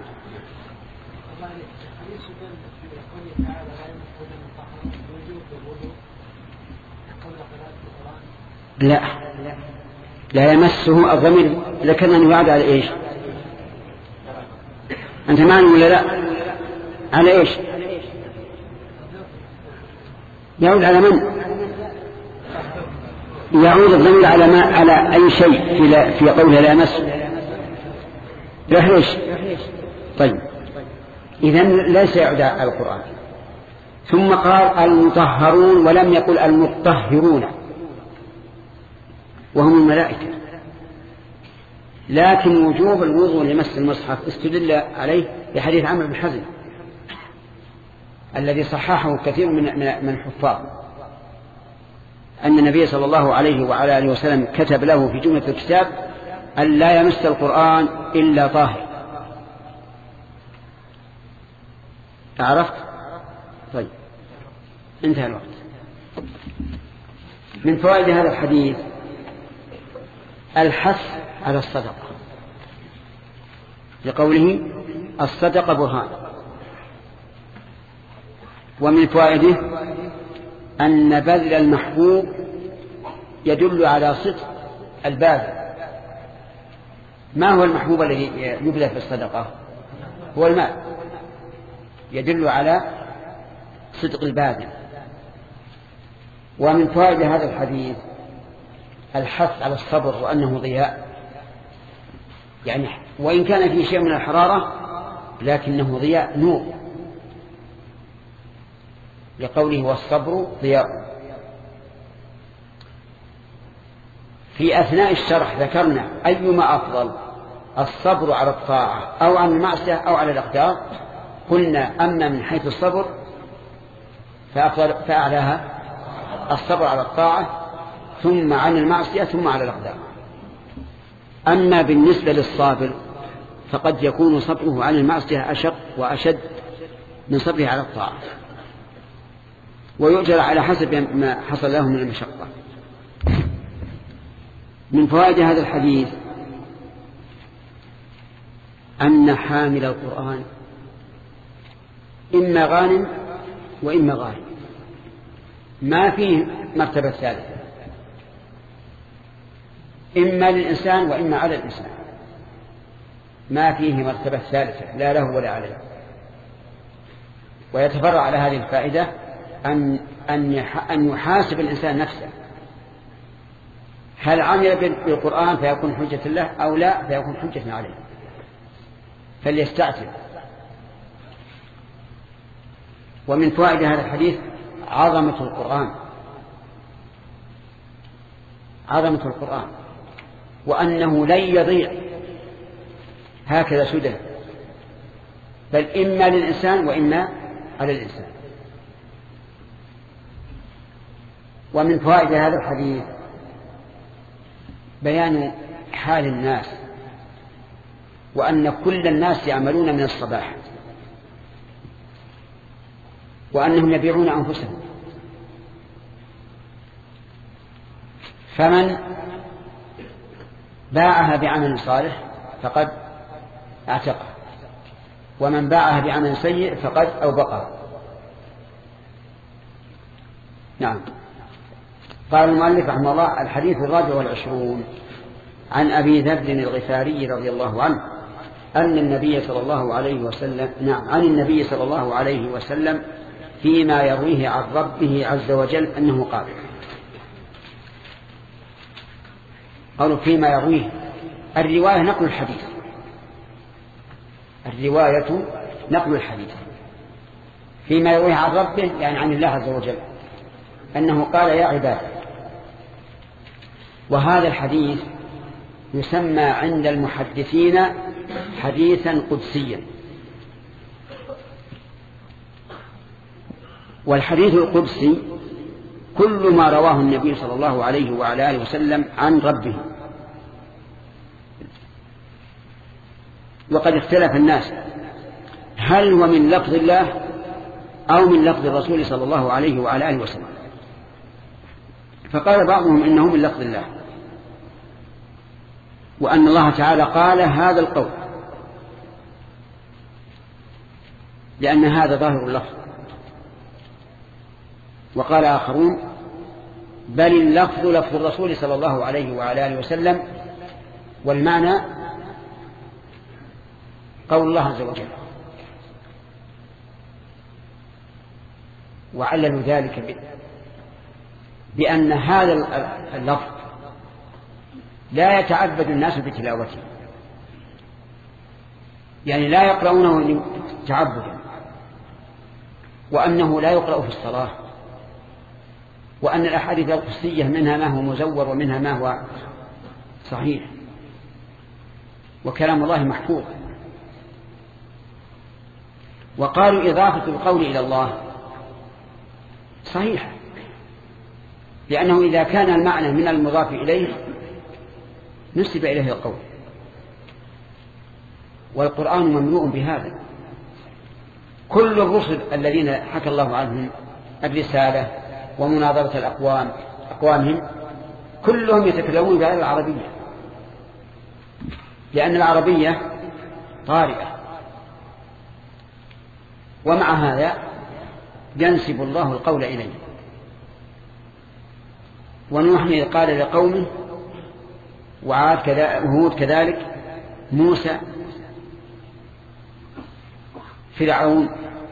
لا لا يمسه الضمير، ذكرنا أنه يعود على إيش؟ أنت معني ولا لا؟ على إيش؟ يعود على من؟ يعود الضمير على ما على أي شيء في, في قوله لا يمسه. لا إيش؟ طيب إذن ليس يعود على القرآن. ثم قال المطهرون ولم يقل المطهرون وهم الملائكة. لكن وجوب الوضوء لمس المصحف استدل عليه بحديث عمرو بن حزم الذي صححه كثير من من الحفاظ، أن النبي صلى الله عليه وعلى آله وسلم كتب له في جملة الكتاب أن لا يمس القرآن إلا طاهر. عرفت؟ طيب انتهى الوقت. من فوائد هذا الحديث الحث على الصدقة لقوله الصدقة برهان. ومن فوائده أن بذل المحبوب يدل على صدق الباذل. ما هو المحبوب الذي يبذل في الصدقة؟ هو المال، يدل على صدق الباذل. ومن فوائد هذا الحديث الحث على الصبر وأنه ضياء، يعني وإن كان فيه شيء من الحرارة لكنه ضياء نور، لقوله والصبر ضياء. في أثناء الشرح ذكرنا أيما أفضل، الصبر على الطاعة أو عن المعصية أو على الأقدار. قلنا أما من حيث الصبر فأفضل فأعلاها الصبر على الطاعة، ثم عن المعصية، ثم على الأقدار. أما بالنسبة للصابر فقد يكون صبره عن المعصية أشق وأشد من صبره على الطاعة، ويؤجر على حسب ما حصل له من المشقة. من فوائد هذا الحديث أن حامل القرآن إما غانم وإما غانم، ما فيه مرتبة ثالثة، إما للإنسان وإما على الإنسان، ما فيه مرتبة ثالثة لا له ولا عليه. ويتفرع على هذه الفائدة أن أن أن يحاسب الإنسان نفسه هل عمل بالقرآن فيكون حجة له أو لا فيكون حجة عليه، فليستعتب. ومن فوائد هذا الحديث عظمة القرآن، عظمة القرآن، وأنه لن يضيع هكذا سدى، بل إما للإنسان وإما على الإنسان. ومن فوائد هذا الحديث بيان حال الناس، وأن كل الناس يعملون من الصباح، وأنهم يبيعون أنفسهم، فمن باعها بعمل صالح فقد اعتقه، ومن باعها بعمل سيء فقد أوبقه. نعم. قال المؤلف رحمه الله: الحديث الرابع والعشرون عن أبي ذر الغفاري رضي الله عنه أن النبي صلى الله عليه وسلم نعم عن النبي صلى الله عليه وسلم فيما يرويه عن ربه عز وجل أنه قال. قالوا فيما يرويه، الرواية نقل الحديث، الرواية نقل الحديث. فيما يرويه عن ربه يعني عن الله عز وجل أنه قال: يا عبادي. وهذا الحديث يسمى عند المحدثين حديثا قدسيا. والحديث القدسي كل ما رواه النبي صلى الله عليه وعلى آله وسلم عن ربه. وقد اختلف الناس هل هو من لفظ الله أو من لفظ الرسول صلى الله عليه وعلى آله وسلم، فقال بعضهم إنه من لفظ الله، وأن الله تعالى قال هذا القول لأن هذا ظاهر اللفظ. وقال آخرون بل اللفظ لفظ الرسول صلى الله عليه وعلى آله وسلم، والمعنى قول الله عز وجل. وعللوا ذلك بأن هذا اللفظ لا يتعبد الناس بتلاوته، يعني لا يقرؤونه تعبدا، وأنه لا يقرأ في الصلاة، وأن الأحاديث القدسية منها ما هو مزور ومنها ما هو صحيح، وكلام الله محفوظ. وقالوا إضافة القول إلى الله صحيح، لأنه إذا كان المعنى من المضاف إليه نسب إليه القول، والقرآن مملوء بهذا. كل الرسل الذين حكى الله عنهم الرسالة ومناظرة الأقوام أقوامهم كلهم يتكلمون بهذه العربية، لأن العربية طارئة. ومع هذا ينسب الله القول إليه. ونوح قال لقومه، وعاد كذلك، وهود كذلك، موسى، فرعون،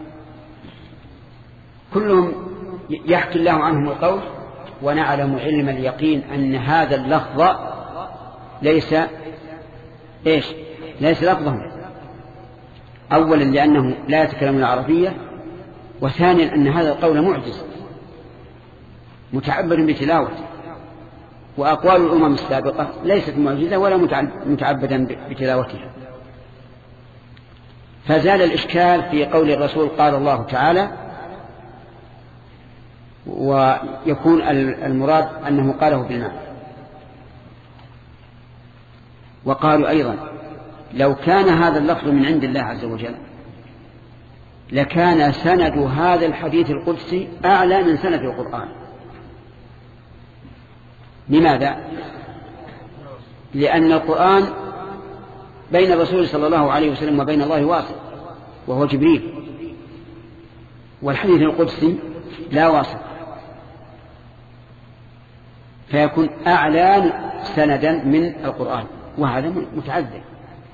كلهم يحكي الله عنهم القول. ونعلم علم اليقين أن هذا اللفظ ليس إيش ليس لفظهم، أولا لأنه لا يتكلم العربية، وثانيا أن هذا القول معجز متعبد بتلاوته، وأقوال الأمم السابقة ليست معجزة ولا متعبدا بتلاوتها. فزال الإشكال في قول الرسول قال الله تعالى، ويكون المراد أنه قاله بالمعنى. وقالوا أيضا لو كان هذا اللفظ من عند الله عز وجل لكان سند هذا الحديث القدسي أعلى من سند القرآن. لماذا؟ لأن القرآن بين الرسول صلى الله عليه وسلم وبين الله واسط، وهو جبريل، والحديث القدسي لا واسط، فيكون أعلى سندا من القرآن، وهذا متعذر.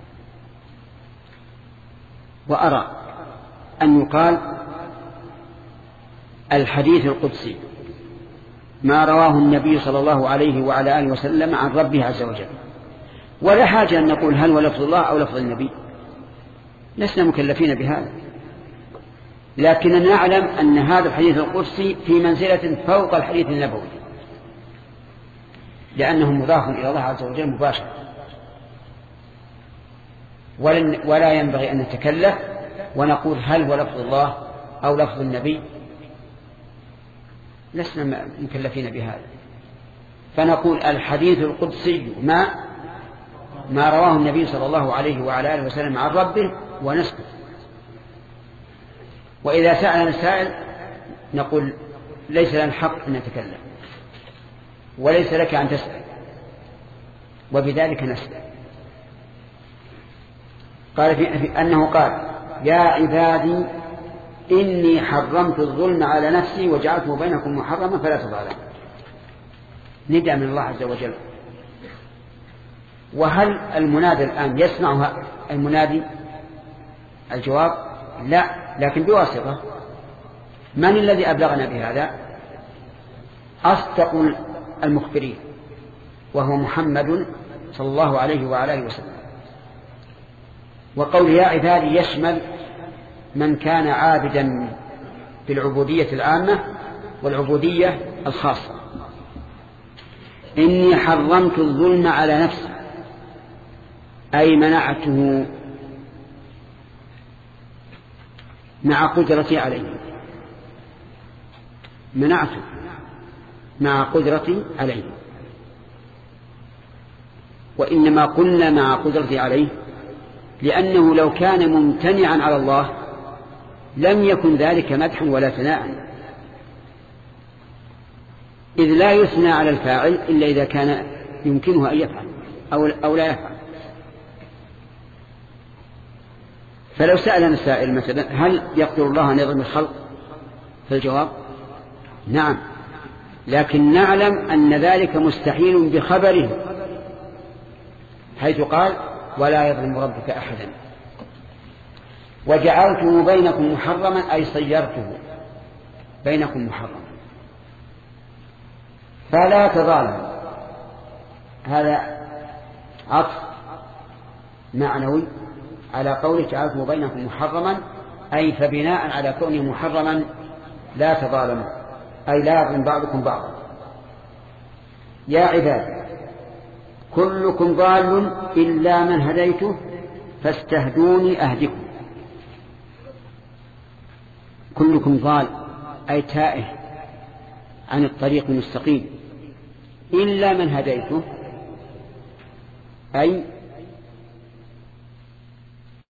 وأرى أن يقال الحديث القدسي ما رواه النبي صلى الله عليه وعلى آله وسلم عن ربه عز وجل. ولا حاجة أن نقول هل هو لفظ الله أو لفظ النبي، لسنا مكلفين بهذا، لكننا نعلم أن هذا الحديث القدسي في منزلة فوق الحديث النبوي، لأنه مضاف إلى الله عز وجل مباشرة، ولا ينبغي أن نتكلف ونقول هل هو لفظ الله أو لفظ النبي، لسنا مكلفين بهذا. فنقول الحديث القدسي ما ما رواه النبي صلى الله عليه وعلى آله وسلم عن ربه ونسكت. وإذا سألنا السائل نقول ليس لنا الحق أن نتكلم وليس لك أن تسأل، وبذلك نسأل. قال في أنه قال يا عبادي إني حرمت الظلم على نفسي وجعلته بينكم محرما فلا تظالموا. نداء من الله عز وجل. وهل المنادي الآن يسمع المنادي؟ الجواب لا، لكن بواسطة من الذي أبلغنا بهذا؟ أصدق المخبرين وهو محمد صلى الله عليه وعلى آله وسلم. وقول يا عبادي يشمل من كان عابدا بالعبودية العامة والعبودية الخاصة. إني حرمت الظلم على نفسي أي منعته مع قدرتي عليه، منعته مع قدرتي عليه. وإنما قلنا مع قدرتي عليه لأنه لو كان ممتنعا على الله لم يكن ذلك مدحا ولا ثناء، إذ لا يثنى على الفاعل إلا إذا كان يمكنه أن يفعل أو, أو لا يفعل. فلو سألنا السائل مثلا هل يقدر الله أن يظلم الخلق؟ فالجواب نعم، لكن نعلم أن ذلك مستحيل بخبره، حيث قال ولا يظلم ربك أحدا. وجعلته بينكم محرما أي صيرته بينكم محرما فلا تظالموا. هذا عطف معنوي على قوله جعلته بينكم محرما، أي فبناء على كونه محرما لا تظالموا، أي لا يظلم بعضكم بعضا. يا عبادي كلكم ضال إلا من هديته فاستهدوني أهدكم. كلكم ضال أي تائه عن الطريق المستقيم، إلا من هديته أي